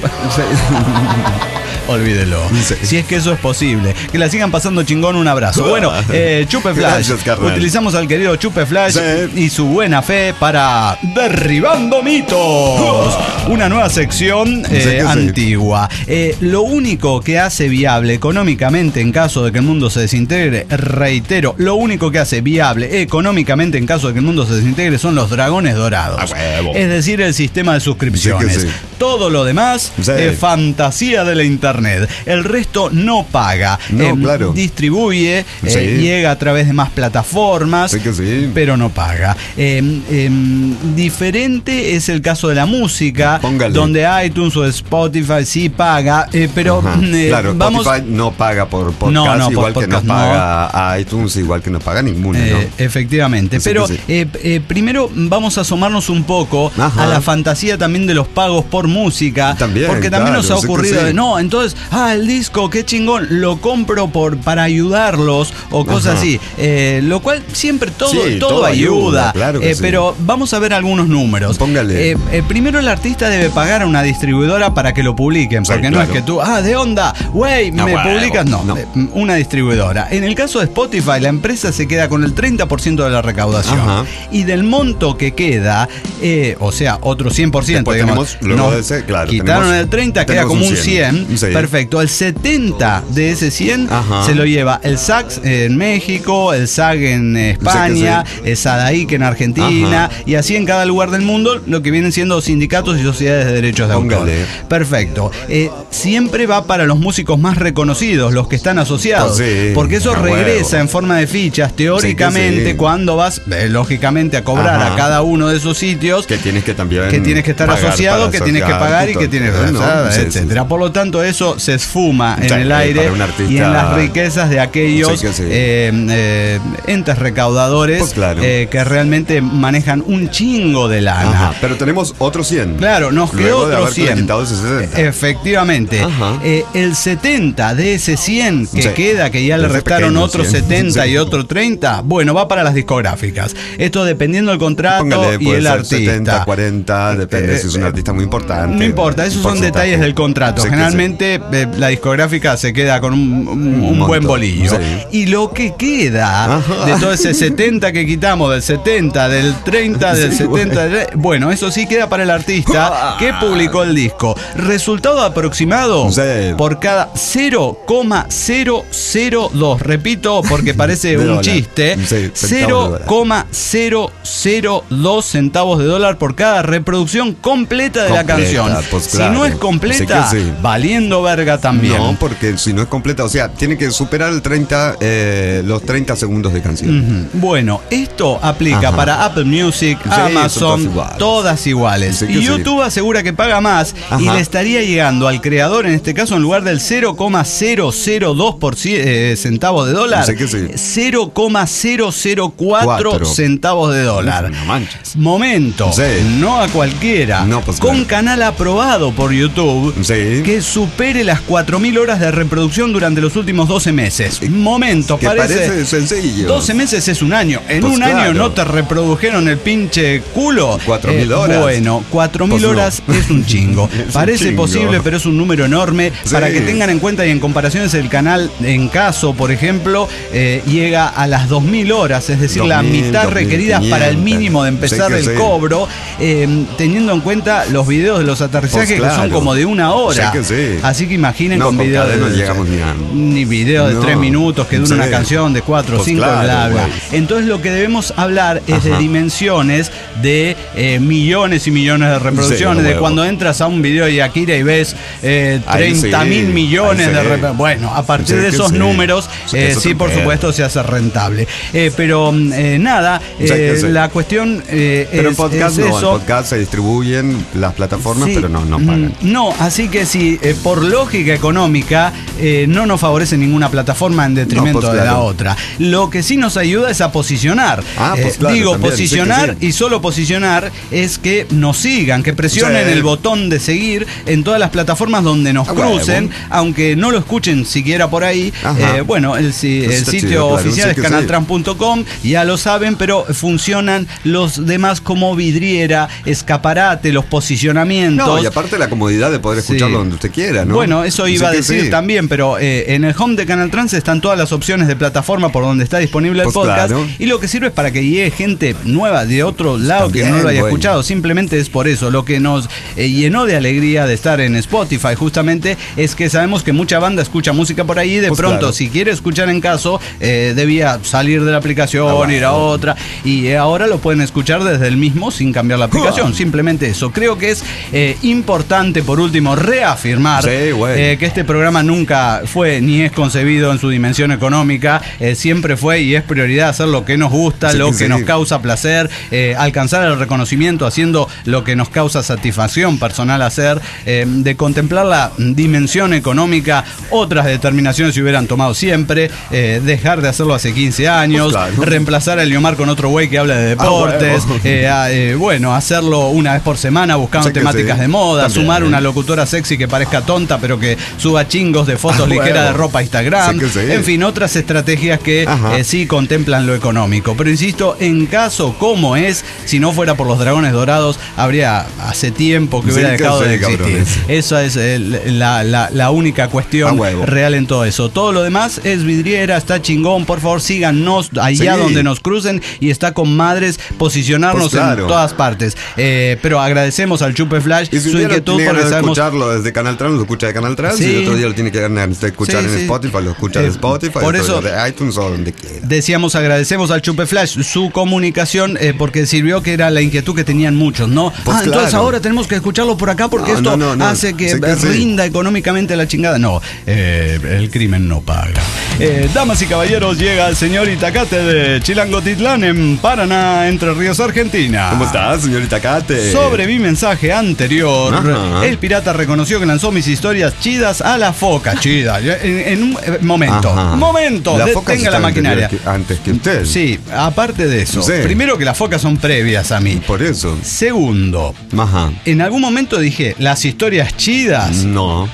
Olvídelo. Sí. Si es que eso es posible. Que la sigan pasando chingón, un abrazo. Bueno, eh, Chupe Flash. Gracias, carnal. Utilizamos al querido Chupe Flash Sí. y su buena fe para Derribando Mitos. Una nueva sección eh, Sí que sí. antigua. Eh, lo único que hace viable económicamente en caso de que el mundo se desintegre, reitero, lo único que hace viable económicamente en caso de que el mundo se desintegre son los dragones dorados. A huevo. Es decir, el sistema de suscripciones. Sí que sí. Todo lo demás Sí. es fantasía de la internet. El resto no paga. No, Em, claro. Distribuye, eh, Sí. llega a través de más plataformas, Sí que sí. pero no paga. Em, em, diferente es el caso de la música, Póngale. donde iTunes o Spotify sí paga, eh, pero Ajá. eh, Claro, vamos... Spotify no paga por podcast, No, no, por igual podcast que no paga iTunes, igual que no paga ninguno, Eh, ¿no? Efectivamente, Sí pero que sí. eh, eh, primero vamos a asomarnos un poco Ajá. a la fantasía también de los pagos por música, También, porque también claro, nos ha sí que ocurrido sí. de, no, entonces, ah, el disco, qué chingón, lo compro por para ayudarlos o cosas Ajá. así, eh, lo cual siempre todo, Sí, todo, todo ayuda, ayuda, claro que eh, sí. pero vamos a ver algunos números. Póngale. Eh, eh, primero el artista debe pagar a una distribuidora para que lo publiquen, Sí, porque no claro. es que tú, ah, de onda, güey, No, me huevo, publicas, no, no. eh, una distribuidora. En el caso de Spotify, la empresa se queda con el treinta por ciento de la recaudación. Ajá. Y del monto que queda, eh, o sea, otro cien por ciento, Después digamos, tenemos, luego no, de ese, claro, quitaron tenemos- el treinta, queda tenemos como un un cien. cien. Sí. Perfecto. El setenta de ese cien Ajá. se lo lleva el S A C en México, el S A G en España, Sí el SADAIC en Argentina, Ajá. y así en cada lugar del mundo, lo que vienen siendo sindicatos y sociedades de derechos de autor. Póngale. Perfecto. Eh, siempre va para los músicos más reconocidos, los que están asociados. Oh, sí, porque eso a regresa huevo. en forma de fichas, teóricamente, Sí que sí. cuando vas, eh, lógicamente, a cobrar Ajá. a cada uno de esos sitios. Que tienes que también Que tienes que estar pagar asociado, para que tienes que asociarte pagar y todo. que tienes No, que sí, sí, etcétera. Por lo tanto, eso se esfuma en Sí, el para aire un artista- y en las riquezas de aquellos Sí que sí. eh, eh, entes recaudadores Pues claro. eh, que realmente manejan un chingo de lana. Ajá, pero tenemos otro cien. Claro, nos quedó Luego de otro haberte cien. quitado ese sesenta. Efectivamente. Ajá. Eh, el setenta de ese cien que Sí. queda, que ya le Ese restaron pequeño otros cien. setenta Sí. y otro treinta, bueno, va para las discográficas. Esto dependiendo del contrato Póngale, y puede el ser artista. setenta, cuarenta, depende Eh, si es un eh, artista muy importante. No importa, esos Un son porcentaje. detalles del contrato. Sí que Generalmente eh, la discográfica se queda con un, un- un monto, buen bolillo. sí. Y lo que queda Ajá. de todo ese setenta que quitamos, del setenta, del treinta, del Sí, setenta, del- bueno, eso sí queda para el artista que publicó el disco. Resultado aproximado Sí. por cada cero coma cero cero dos. Repito, porque parece De un dólar. chiste. Sí, centavos de cero dólar. coma cero cero dos centavos de dólar por cada reproducción completa de la Completa, canción. pues Si claro. no es completa, Sí que sí. valiendo verga también. No, porque si no es completa, o sea, tiene que superar el treinta, eh, los treinta segundos de canción. Ujú. Bueno, esto aplica Ajá. para Apple Music, Sí, Amazon, son todas iguales. todas iguales. Sí que y sí. YouTube asegura que paga más y Ajá. le estaría llegando al creador, en este caso, en lugar del cero coma cero cero dos por cien, eh, centavos de dólar, Sí que sí. cero coma cero cero cuatro Cuatro. centavos de dólar. No manches. Momento, Sí. no a cualquiera, No, pues, con claro. canal aprobado por YouTube, Sí. que supere las cuatro mil horas de reproducción durante los últimos doce meses. Momento, Que parece sencillo. doce meses es un año. En Pues un año claro. no te reprodujeron el pinche culo. Cuatro mil horas. Bueno, cuatro mil Pues no. horas es un chingo. Es un Parece chingo. posible, pero es un número enorme. Sí. Para que tengan en cuenta y en comparaciones, el canal en caso, por ejemplo, eh, llega a las dos mil horas, es decir, la dos mil, mitad dos mil requerida para el quinientos. mínimo de empezar Sí que el sí. cobro, eh, teniendo en cuenta los videos videos de los aterrizajes Pues claro. que son como de una hora. Sí que sí. Así que imaginen No, con con videos cadena de, no llegamos ni a- ni video de No. tres minutos que dura Sí. una canción de cuatro o Pues cinco, claro, bla, bla. güey. Entonces lo que debemos hablar es de Ajá. dimensiones de eh, millones y millones de reproducciones, Sí, de huevo. cuando entras a un video de Akira y ves eh, Ahí sí, treinta mil millones ahí de sí. reproducciones. Bueno, a partir Sí de que esos sí. números, Sí, eh, eso sí, te por pedo. supuesto, se hace rentable. Eh, pero eh, nada, Sí que eh, sí. la cuestión eh, Pero es, en podcast es no, en eso. podcast se distribuyen las plataformas, Sí, pero no, no pagan. mm, No, así que si eh, por lógica económica eh, no nos favorece ninguna plataforma en detrimento No, pues, de la claro. otra. Lo que sí nos ayuda es a posicionar. Ah, pues, Eh, claro, digo, también, sí que posicionar sí. y solo posicionar es que nos sigan, que presionen Sí. el botón de seguir en todas las plataformas donde nos Ah, crucen, huevo. aunque no lo escuchen siquiera por ahí. Ajá. Eh, bueno, el, si- Eso el está sitio chido, claro, oficial sí es que canal sí. trans punto com, ya lo saben, pero funcionan los demás como vidriera, escaparate, los posicionamientos. No, y aparte la comodidad de poder escucharlo Sí. donde usted quiera, ¿no? Bueno, eso Así iba a que decir sí. también, pero eh, en el home de Canal Trans están todas las opciones de plataforma por donde está disponible el Pues podcast. claro. Y lo que sirve es para que llegue gente nueva de otro lado que También, no lo haya güey. escuchado. Simplemente es por eso. Lo que nos eh, llenó de alegría de estar en Spotify justamente es que sabemos que mucha banda escucha música por ahí. De Pues pronto, claro. si quiere escuchar en caso, eh, debía salir de la aplicación, Ah, bueno. ir a otra. Y eh, ahora lo pueden escuchar desde el mismo sin cambiar la aplicación. Simplemente eso. Creo que es eh, importante, por último, reafirmar Sí, güey. eh, que este programa nunca fue ni es concebido en su dimensión económica. Eh, siempre fue y es prioridad hacer lo que nos gusta, Sí, lo sí. que nos causa placer, eh, alcanzar el reconocimiento haciendo lo que nos causa satisfacción personal hacer, eh, de contemplar la dimensión económica. Otras determinaciones se hubieran tomado siempre, eh, dejar de hacerlo hace quince años, Pues claro. reemplazar a Eliomar con otro güey que habla de deportes, Ah, huevo. eh, a- eh, bueno, hacerlo una vez por semana buscando Sí que temáticas sí. de moda, También. sumar una locutora sexy que parezca tonta pero que suba chingos de fotos Ah, ligeras huevo. de ropa a Instagram, Sí que sí. en fin, otras estrategias que Ajá. eh, sí contemplan lo económico. Pero insisto, en caso como es, si no fuera por los dragones dorados, habría hace tiempo que Sí hubiera que dejado sí, de existir. cabrones. Esa es eh, la, la- la única A cuestión huevo. real en todo eso. Todo lo demás es vidriera, está chingón. Por favor, síganos allá Sí. donde nos crucen y está con madres posicionarnos Pues claro. en todas partes. Eh, pero agradecemos al Chupe Flash Y si su usted inquietud tiene porque ganas de sabemos. escucharlo desde Canal Trans, lo escucha de Canal Trans. Sí. Y el otro día lo tiene que ganas de escuchar Sí, en sí. Spotify, lo escucha Eh, de Spotify. por otro eso- de iTunes o donde quiera. Decíamos, agradecemos al Chupe Flash su comunicación eh, porque sirvió que era la inquietud que tenían muchos, ¿no? Pues ah, entonces claro. ahora tenemos que escucharlo por acá porque No, esto no, no, no. hace que, Sí que sí. rinda económicamente la chingada. No, eh, el crimen no paga. Eh, damas y caballeros, llega el señor Itacate de Chilangotitlán en Paraná, Entre Ríos, Argentina. ¿Cómo estás, señorita Kate? Sobre mi mensaje anterior, Ajá. el pirata reconoció que lanzó mis historias chidas a la foca. Chida. En, en un eh, momento. Ajá. Momento. La foca Detenga está la maquinaria. anterior que- antes que usted. Sí, aparte de eso. Sí. Primero que las focas son previas a mí. Por eso. Segundo, Ajá. en algún momento dije, las historias chidas. No.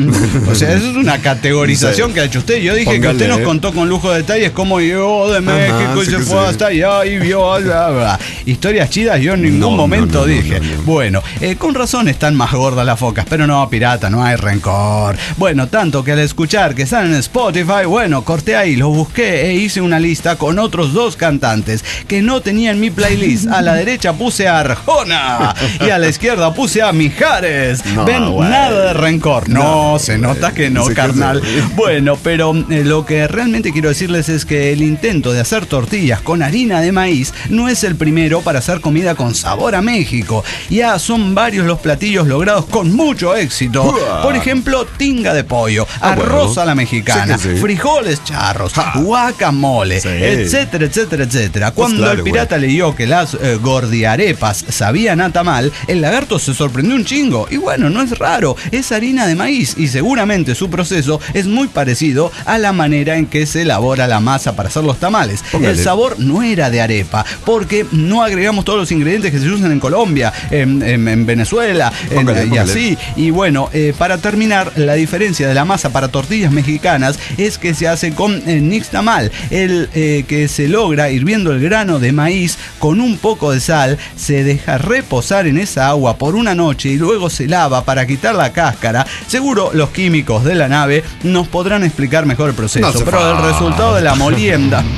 O sea, eso es una categorización Sí. que ha hecho usted. Yo dije que Póngale. usted nos contó con lujo de detalles cómo llegó de México y sí se que fue sí. hasta allá y vio. Bla, bla. Historias chidas, yo en ningún No, no, momento no, no, dije. no, no. Bueno, eh, con razón están más gordas las focas, pero no, pirata, no hay rencor. Bueno, tanto que al escuchar que están en Spotify, bueno, corté ahí, los busqué e hice una lista con otros dos cantantes que no tenía en mi playlist. A la derecha puse a Arjona y a la izquierda puse a Mijares. No, Ven, güey. nada de rencor. No, No, se nota que no, sí que carnal. sí. Bueno, pero eh, lo que realmente quiero decirles es que el intento de hacer tortillas con harina de maíz no es el primero para hacer comida con sabor a México. Ya son varios los platillos logrados con mucho éxito. Uah. Por ejemplo, tinga de pollo, Ah, arroz bueno. a la mexicana, Sí que sí. frijoles charros, Ja. guacamole, Sí. etcétera, etcétera, etcétera. Cuando claro, el pirata leyó que las eh, gordiarepas sabían a tamal, el lagarto se sorprendió un chingo. Y bueno, no es raro, es harina de maíz y seguramente su proceso es muy parecido a la manera en que se elabora la masa para hacer los tamales. Póngale. El sabor no era de arepa, porque no agregamos todos los ingredientes que se usan en Colombia, en, en- en Venezuela, en- Póngale, y póngale. así. Y bueno, eh, para terminar, la diferencia de la masa para tortillas mexicanas es que se hace con eh, nixtamal, el eh, que se logra hirviendo el grano de maíz con un poco de sal, se deja reposar en esa agua por una noche y luego se lava para quitar la cáscara. Seguro los químicos de la nave nos podrán explicar mejor el proceso, No hace pero el falta. resultado de la molienda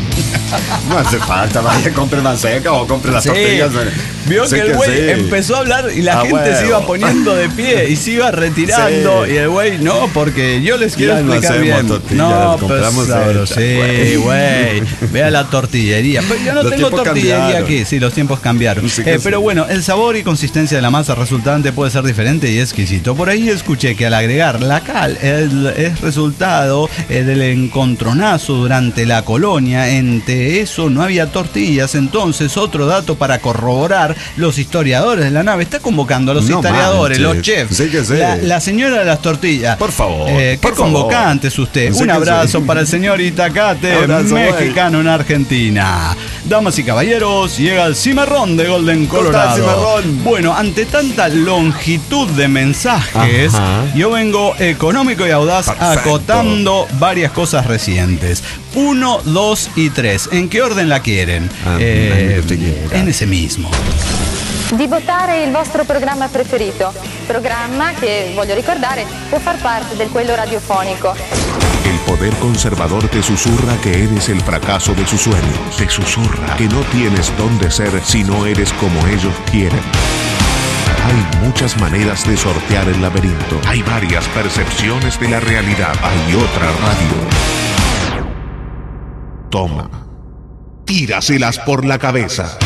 No hace falta, vaya, compre manteca o compre las Sí. tortillas. Vio Sé que el güey sí. empezó a hablar y la Ah, gente huevo. se iba poniendo de pie y se iba retirando. Sí. Y el güey, no, porque yo les quiero Ya no explicar hacemos bien. tortillas, No, pues compramos sabro, hechas, sí, güey. güey. Vea la tortillería. Pero yo no Los tengo tiempos tortillería cambiaron. aquí. Sí, los tiempos cambiaron. Sí que Eh, sí. pero bueno, el sabor y consistencia de la masa resultante puede ser diferente y exquisito. Por ahí escuché que al agregar la cal el, es resultado eh, del encontronazo durante la colonia. Entre eso no había tortillas. Entonces, otro dato para corroborar: los historiadores de la nave. Está convocando a los No historiadores, manches. los chefs. Sí que sí. La, la señora de las tortillas. Por favor, Eh, qué por favor. convocante es usted. Sí Un que abrazo sí. para el señor Itacate, Abrazo, güey. mexicano en Argentina. Damas y caballeros, llega el cimarrón de Golden ¿Cómo está el Colorado. cimarrón? Bueno, ante tanta longitud de mensajes, Ajá. yo vengo económico y audaz Perfecto. acotando varias cosas recientes. Uno, dos y tres. ¿En qué orden la quieren? Ah, Eh, en usted quiera. en ese mismo. Di votare il vostro programma preferito, programma che, voglio ricordare, può far parte del quello radiofonico. El poder conservador te susurra que eres el fracaso de sus sueños. Te susurra que no tienes dónde ser si no eres como ellos quieren. Hay muchas maneras de sortear el laberinto. Hay varias percepciones de la realidad. Hay otra radio. Toma. Tíraselas por la cabeza.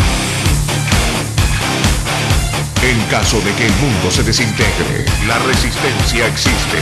En caso de que el mundo se desintegre, la resistencia existe.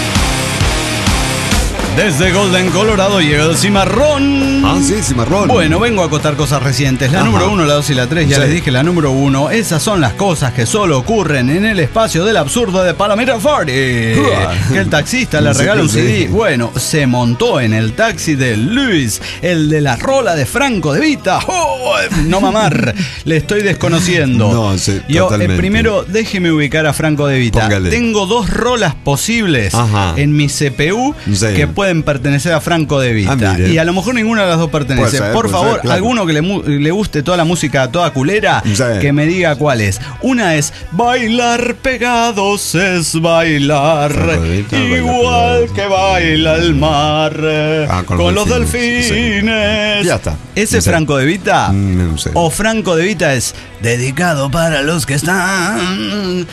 Desde Golden, Colorado, llega el cimarrón. Ah, sí, cimarrón. Bueno, vengo a acotar cosas recientes. La Ajá. número uno, la dos y la tres, ya Sí. les dije la número uno. Esas son las cosas que solo ocurren en el espacio del absurdo de Palomita Party. Que el taxista le Sí, regala un sí. C D. Bueno, se montó en el taxi de Luis, el de la rola de Franco de Vita. ¡Oh! No mamar, le estoy desconociendo. No, sí, Yo, eh, totalmente. primero, déjeme ubicar a Franco de Vita. Póngale. Tengo dos rolas posibles Ajá. en mi C P U Sí. que pueden pertenecer a Franco de Vita. Ah, mire. y a lo mejor ninguna de las dos pertenece. Puede ser, Por puede favor, ser, claro. alguno que le, mu- le guste toda la música, toda culera, Sí. que me diga cuál es. Una es bailar pegados es bailar, Franco de Vita, bailar igual pegados. que baila el mar, Ah, con, con los los delfines. delfines, sí. Ya está. ¿Ese es Sí. Franco de Vita? Mm, no sé. O Franco de Vita es dedicado para los que están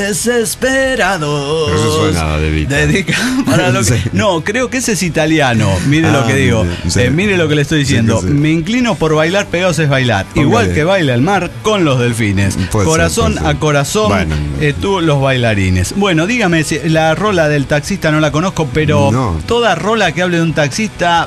desesperados. Pero eso suena a De Vita. Dedicado para los que... Sí. No, creo que ese es italiano. Mire Ah, lo que digo. mire, sí. Eh, mire lo que le estoy diciendo. Sí que sí. Me inclino por bailar pegados es bailar. Póngale. Igual que baila el mar con los delfines. Puede ser, corazón puede ser. a corazón, Bueno. eh, tú los bailarines. Bueno, dígame, si la rola del taxista no la conozco, pero No. toda rola que hable de un taxista...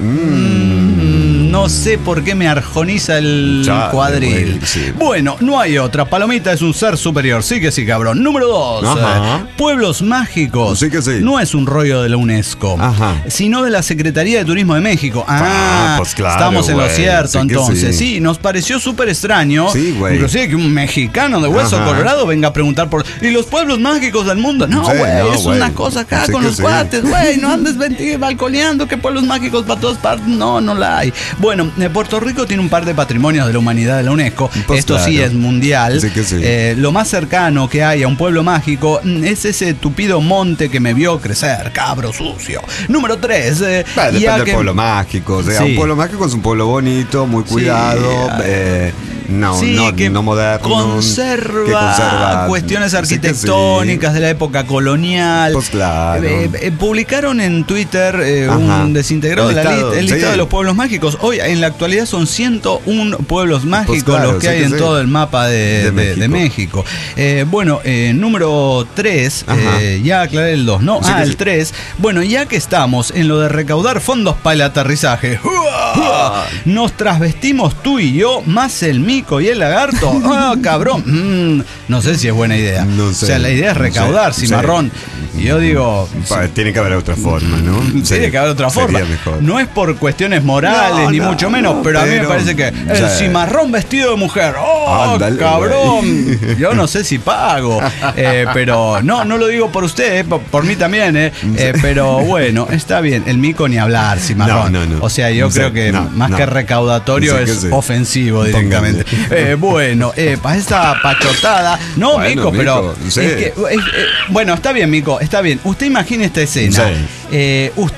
mm, no sé por qué me arjoniza el Chale, cuadril. güey, sí. Bueno, no hay otra. Palomita es un ser superior. Sí que sí, cabrón. Número dos. Ajá. eh, Pueblos mágicos. Sí que sí. No es un rollo de la UNESCO. Ajá. Sino de la Secretaría de Turismo de México. Ah, Ah, pues claro, estamos en lo güey. cierto Sí que entonces. Sí. sí. nos pareció súper extraño. Sí, güey. Inclusive que un mexicano de hueso Ajá. colorado venga a preguntar por... ¿Y los pueblos mágicos del mundo? No, Sí, güey, no, es güey. una cosa acá Sí con que los sí. cuates, güey. No andes venti- balconeando que pueblos mágicos para todas partes. No, no la hay. Bueno, eh, Puerto Rico tiene un par de patrimonios de la humanidad de la UNESCO. Pues Esto sí claro. es mundial. Sí que sí. Eh, lo más cercano que hay a un pueblo mágico mm, es ese tupido monte que me vio crecer, cabro sucio. Número tres. Eh, Bueno, depende ya del que- pueblo mágico. O sea, Sí. un pueblo mágico es un pueblo bonito, muy cuidado, Sí, eh, no, Sí, no, que no moderno. conserva, que conserva cuestiones sí que sí. arquitectónicas de la época colonial. Pues claro. Eh, eh, publicaron en Twitter eh, Ajá. un desintegrado El de la listado, lista, el sí. listado de los pueblos mágicos. Hoy, en la actualidad, son ciento uno pueblos mágicos claro, los que sí hay que en sí. todo el mapa de, De de- de México. México. Eh, bueno, eh, número tres, Ajá. eh, ya aclaré el dos, ¿no? Sí ah, que el sí. tres. Bueno, ya que estamos en lo de recaudar fondos para el aterrizaje, ¡Uah! nos trasvestimos tú y yo, más el mico y el lagarto. ¡Ah, cabrón! Mm, no sé si es buena idea. No sé, o sea, la idea es no recaudar, sé, cimarrón. Y yo digo, Pa- Tiene que haber otra forma, ¿no? tiene Sí, que haber otra forma. sería mejor. No es por cuestiones morales, No, ni no, mucho menos, pero, a mí me pero- parece que el Sí. cimarrón vestido de mujer, ¡oh, Ándale, cabrón! güey. Yo no sé si pago, eh, pero no, no lo digo por usted, eh, por, por mí también, eh, eh, pero bueno, está bien. El mico ni hablar, cimarrón. No, no, no. O sea, yo Sí, creo que no, más no. que recaudatorio Sí que es sí. ofensivo directamente. Eh, bueno, eh, para esta pachotada, no, Bueno, mico, pero Mico, sí. es que, es- eh, bueno, está bien, mico, está bien. Usted imagine esta escena. Sí. Eh, usted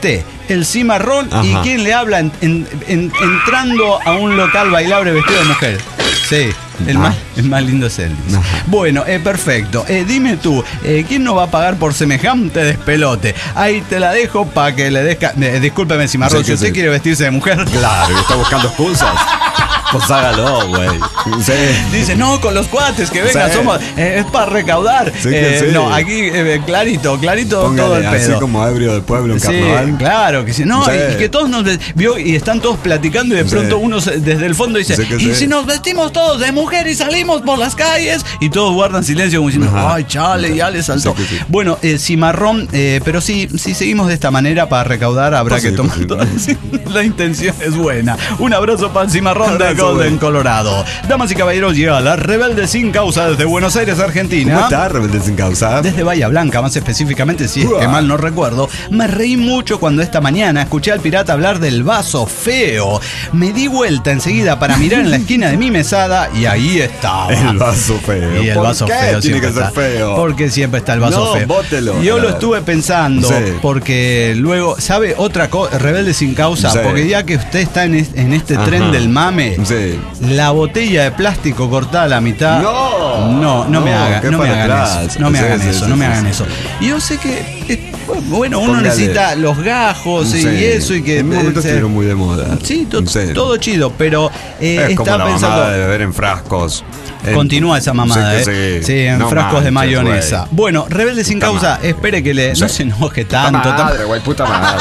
el cimarrón. Ajá. ¿Y quién le habla en- en- en- entrando a un local bailable vestido de mujer? Sí, el, Ah. más, el más lindo es él. dice. Ajá. Bueno, eh, perfecto. Eh, dime tú, eh, ¿quién no va a pagar por semejante despelote? Ahí te la dejo para que le des... ca- eh, discúlpeme, cimarrón, Sí, si que usted sí. quiere vestirse de mujer... Claro, y está buscando excusas. Pues hágalo, güey. Sí. Dice, no, con los cuates que vengan, Sí. somos, eh, es para recaudar. Sí que Eh, sí. No, aquí eh, clarito, clarito todo el Póngale así pedo. como ebrio del pueblo en Sí, carnaval. claro, que sí. No, Sí. y, y que todos nos ve- vio y están todos platicando y de Sí. pronto uno se- desde el fondo dice, Sí que y sí. si nos vestimos todos de mujer y salimos por las calles, y todos guardan silencio como diciendo, Ajá. ay, chale, ya le saltó. Sí que sí. Bueno, eh, cimarrón, eh, pero sí, si seguimos de esta manera para recaudar, habrá Pues que sí, tomar pues sí. todas. La intención es buena. Un abrazo para el cimarrón de Abrazo, Golden, güey. Colorado. Damas y caballeros, llega la Rebelde Sin Causa desde Buenos Aires, Argentina. ¿Cómo está, Rebelde Sin Causa? Desde Bahía Blanca, más específicamente, si es que Uah. mal no recuerdo, me reí mucho cuando esta mañana escuché al pirata hablar del vaso feo. Me di vuelta enseguida para mirar en la esquina de mi mesada y ahí estaba. El vaso feo. Y el ¿Por vaso qué feo tiene siempre que ser está. feo? Porque siempre está el vaso No, feo. bótelo. Yo lo estuve pensando, Sí. porque luego, ¿sabe otra cosa? Rebelde Sin Causa, Sí. porque ya que usted está en, es- en este Ajá. tren del mame, Sí. la botella de plástico cortada a la mitad. No. no, no me No, hagan, qué no me para hagan atrás. eso. No me Sí, hagan sí, eso, sí, no me sí, hagan sí. eso. Y yo sé que, eh, bueno, uno Póngale. necesita los gajos y Sí. eso y que en un momento se- estuvieron muy de moda. Sí, to- Sí. todo chido, pero eh, Es como estaba la pensando. mamada de beber en frascos. En- Continúa esa mamada, Sí, ¿eh? que Sí, sí. en No frascos de manches, mayonesa. güey. Bueno, Rebelde Sin Puta Causa, madre. espere que le. No Sí. se enoje Puta tanto. tam- madre, güey, puta madre.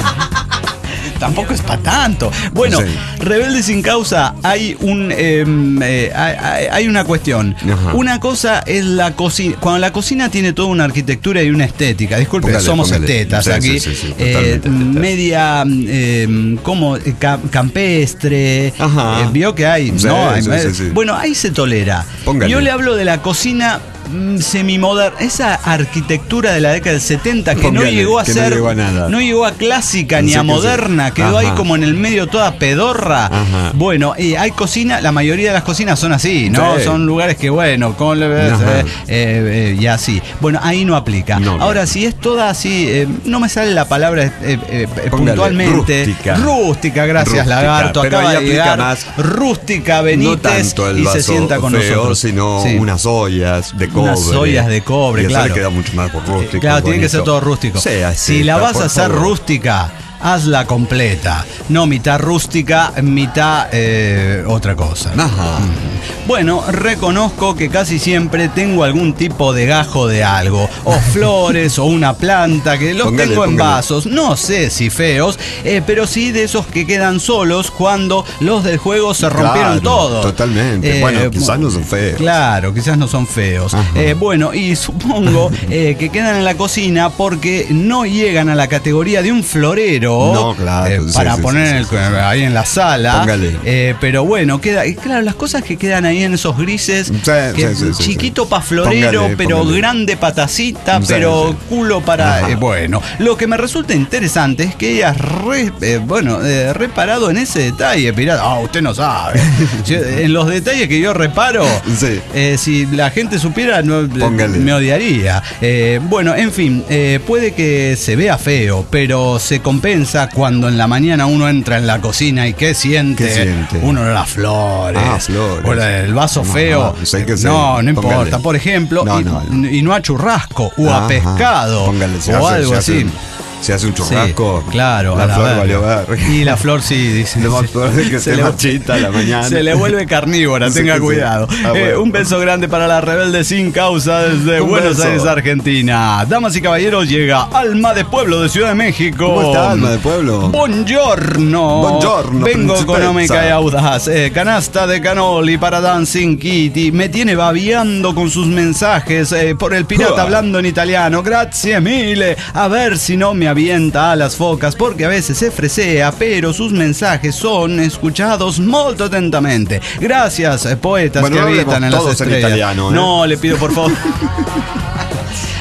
Tampoco es para tanto. Bueno, Sí. Rebelde Sin Causa, hay un eh, eh, hay, hay- hay una cuestión. Ajá. Una cosa es la cocina. Cuando la cocina tiene toda una arquitectura y una estética. Disculpe, Póngale, somos póngale. estetas Sí, aquí. sí, sí, sí, eh, totalmente estetas. media eh, como eh, ca- campestre. Ajá. Eh, vio que hay, Sí, ¿no? Hay- sí, sí, sí. Bueno, ahí se tolera. Póngale. Yo le hablo de la cocina mm, semimoderna, esa arquitectura de la década del setenta que Póngale, no llegó a que no ser, llegó a nada. no llegó a clásica ni Sí a que sí. moderna, quedó ahí Ajá. como en el medio toda pedorra. Ajá. Bueno, y hay cocina, la mayoría de las cocinas son así, ¿no? Sí. Son lugares que, bueno, con Ajá. eh, eh, y así. Bueno, ahí no aplica. No, Ahora, no. si es toda así, eh, no me sale la palabra eh, eh, Póngale, puntualmente. rústica. Rústica, gracias, Rústica, Lagarto. pero Acaba ahí de aplica llegar más. Rústica Benítez No tanto el y vaso se sienta con feo, nosotros. sino Sí. unas ollas de cobre. Unas ollas de cobre, y eso claro. le queda mucho más rústico. Claro, tiene que bonito. ser todo rústico. Sí, así si la está, vas por a hacer favor. rústica, hazla completa. No mitad rústica, mitad eh, otra cosa. Ajá. Bueno, reconozco que casi siempre tengo algún tipo de gajo de algo, o flores, o una planta, que los Póngale, tengo en póngale. vasos, no sé si feos, eh, pero sí de esos que quedan solos cuando los del juego se rompieron Claro, todos. totalmente. Eh, Bueno, quizás no son feos. Claro, quizás no son feos. Ajá. Eh, bueno, y supongo eh, que quedan en la cocina porque no llegan a la categoría de un florero. No, claro, eh, sí, para sí, poner sí, en el- sí, ahí en la sala. Póngale. Eh, pero bueno, queda. y claro, las cosas que quedan ahí en esos grises. Sí, que sí, sí, sí, chiquito sí. para florero, Póngale, pero póngale. grande patacita, Sí, pero sí. culo para. Ajá. eh, bueno, lo que me resulta interesante es que hayas re- eh, bueno, eh, reparado en ese detalle, pirata. Ah, usted no sabe. Yo, en los detalles que yo reparo, Sí. eh, si la gente supiera, no, eh, Póngale. me odiaría. Eh, bueno, en fin, eh, puede que se vea feo, pero se compensa cuando en la mañana uno entra en la cocina y ¿qué siente? ¿Qué siente? Uno de las flores. Ah, flores. O la- el vaso Ajá, feo. sé que sé. no, no Póngale. importa. Por ejemplo, No, y, no, no. y no a churrasco o a Ajá. pescado Póngale, se o hace- algo se así. hace un- Se hace un churrasco. Sí, claro, a La la flor verga. valió ver. Y la flor sí, dice. Lo más probable es que se le- marchita a la mañana. Se le vuelve carnívora, Sí, tenga sí. cuidado. Ah, Eh, bueno. un beso grande para la rebelde sin causa desde Un Buenos beso. Aires, Argentina. Damas y caballeros, llega Alma de Pueblo de Ciudad de México. ¿Cómo está, Alma de Pueblo? Buongiorno. Buongiorno, Vengo principessa. económica y audaz. Eh, canasta de canoli para Dancing Kitty. Me tiene babiando con sus mensajes eh, por el pirata Uah. hablando en italiano. Grazie mille. A ver si no me avienta a las focas, porque a veces se fresea, pero sus mensajes son escuchados molto atentamente. Gracias, eh, poetas Bueno, que no habitan hablemos en las todos en estrellas. italiano, ¿eh? No, le pido por favor.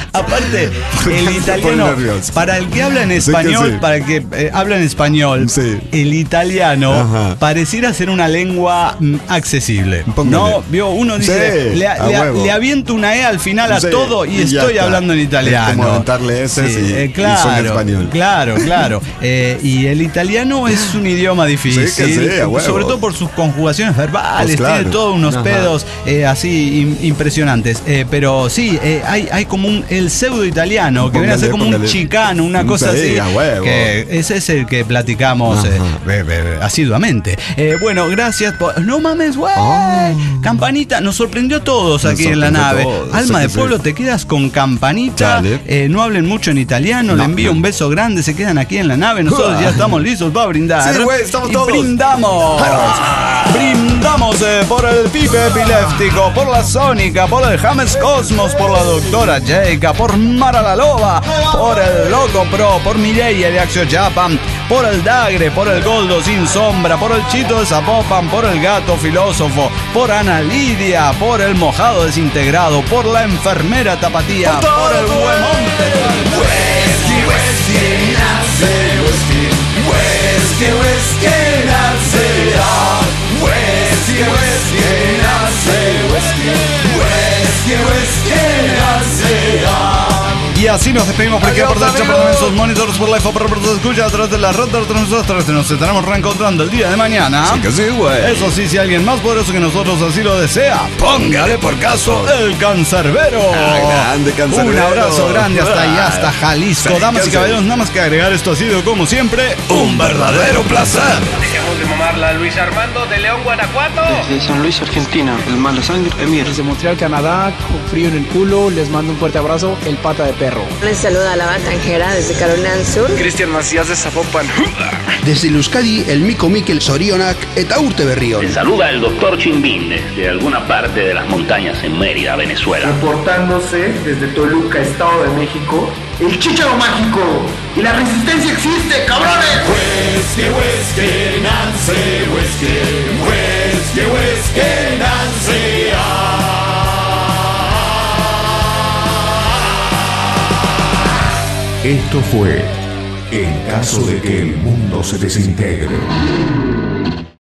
Aparte, Porque el se pone italiano, nervioso. para el que habla en Sí que español, sí. para el que eh, habla en español, Sí. el italiano Ajá. pareciera ser una lengua mm, accesible. Póngale. No, vio, uno dice, Sí, le, a le- huevo. le aviento una E al final a Sí, todo y, y ya estoy está. hablando en italiano. Es como aventarle S y- eh, y claro, son español. Claro, claro. Eh, y el italiano es un idioma difícil, Sí que sí, a huevo. sobre todo por sus conjugaciones verbales, Pues claro. tiene todos unos Ajá. pedos eh, así im- impresionantes. Eh, pero sí, eh, hay, hay como un el pseudo italiano que viene a ser como Póngale, un póngale. chicano, una cosa Sí, así. a huevo. Que ese es el que platicamos eh, eh, eh, asiduamente. Eh, bueno, gracias por. No mames, güey. Oh. Campanita, nos sorprendió a todos Nos aquí en la sorprendió a nave. todos, Alma sí de que pueblo, sí. te quedas con Campanita. Dale. Eh, no hablen mucho en italiano. Le No, envío no. un beso grande. Se quedan aquí en la nave. Nosotros ya estamos listos para brindar. Sí, güey, estamos Y todos. brindamos. Brindamos eh, por el pibe epiléptico, por la Sónica, por el James Cosmos, por la doctora Jaica, por Mara la Loba, por el Loco Pro, por Mireia de Axio Japan, por el Dagre, por el Goldo sin sombra, por el Chito de Zapopan, por el Gato Filósofo, por Ana Lidia, por el Mojado Desintegrado, por la Enfermera Tapatía, por el Huemonte. Y así nos despedimos por aquí por Derecha, por sus monitores, por la info, por por escucha a través de la red de nosotros. Nos estaremos reencontrando el día de mañana. Sí que sí, güey. Eso sí, si alguien más poderoso que nosotros así lo desea, póngale por caso el cancerbero. Ah, grande, cancerbero. Un abrazo grande hasta allá, hasta Jalisco. Sí, Damas y que sí. caballeros, nada más que agregar, esto ha sido como siempre un verdadero placer. Dejemos de mamarla, Luis Armando de León, Guanajuato. De San Luis, Argentina, el mala sangre, Emir. Desde Montreal, Canadá, con frío en el culo, les mando un fuerte abrazo, el pata de perro. Les saluda la Tanjera desde Carolina del Sur. Cristian Macías de Zapopan. Desde Euskadi, el Mico Mikel Sorionak eta urte berrión. Le saluda el doctor Chimbín desde alguna parte de las montañas en Mérida, Venezuela. Reportándose desde Toluca, Estado de México, el Chícharo Mágico. Y la resistencia existe, cabrones. Whisky, whisky, Nancy, whisky, whisky, whisky, Nancy. Esto fue En caso de que el mundo se desintegre.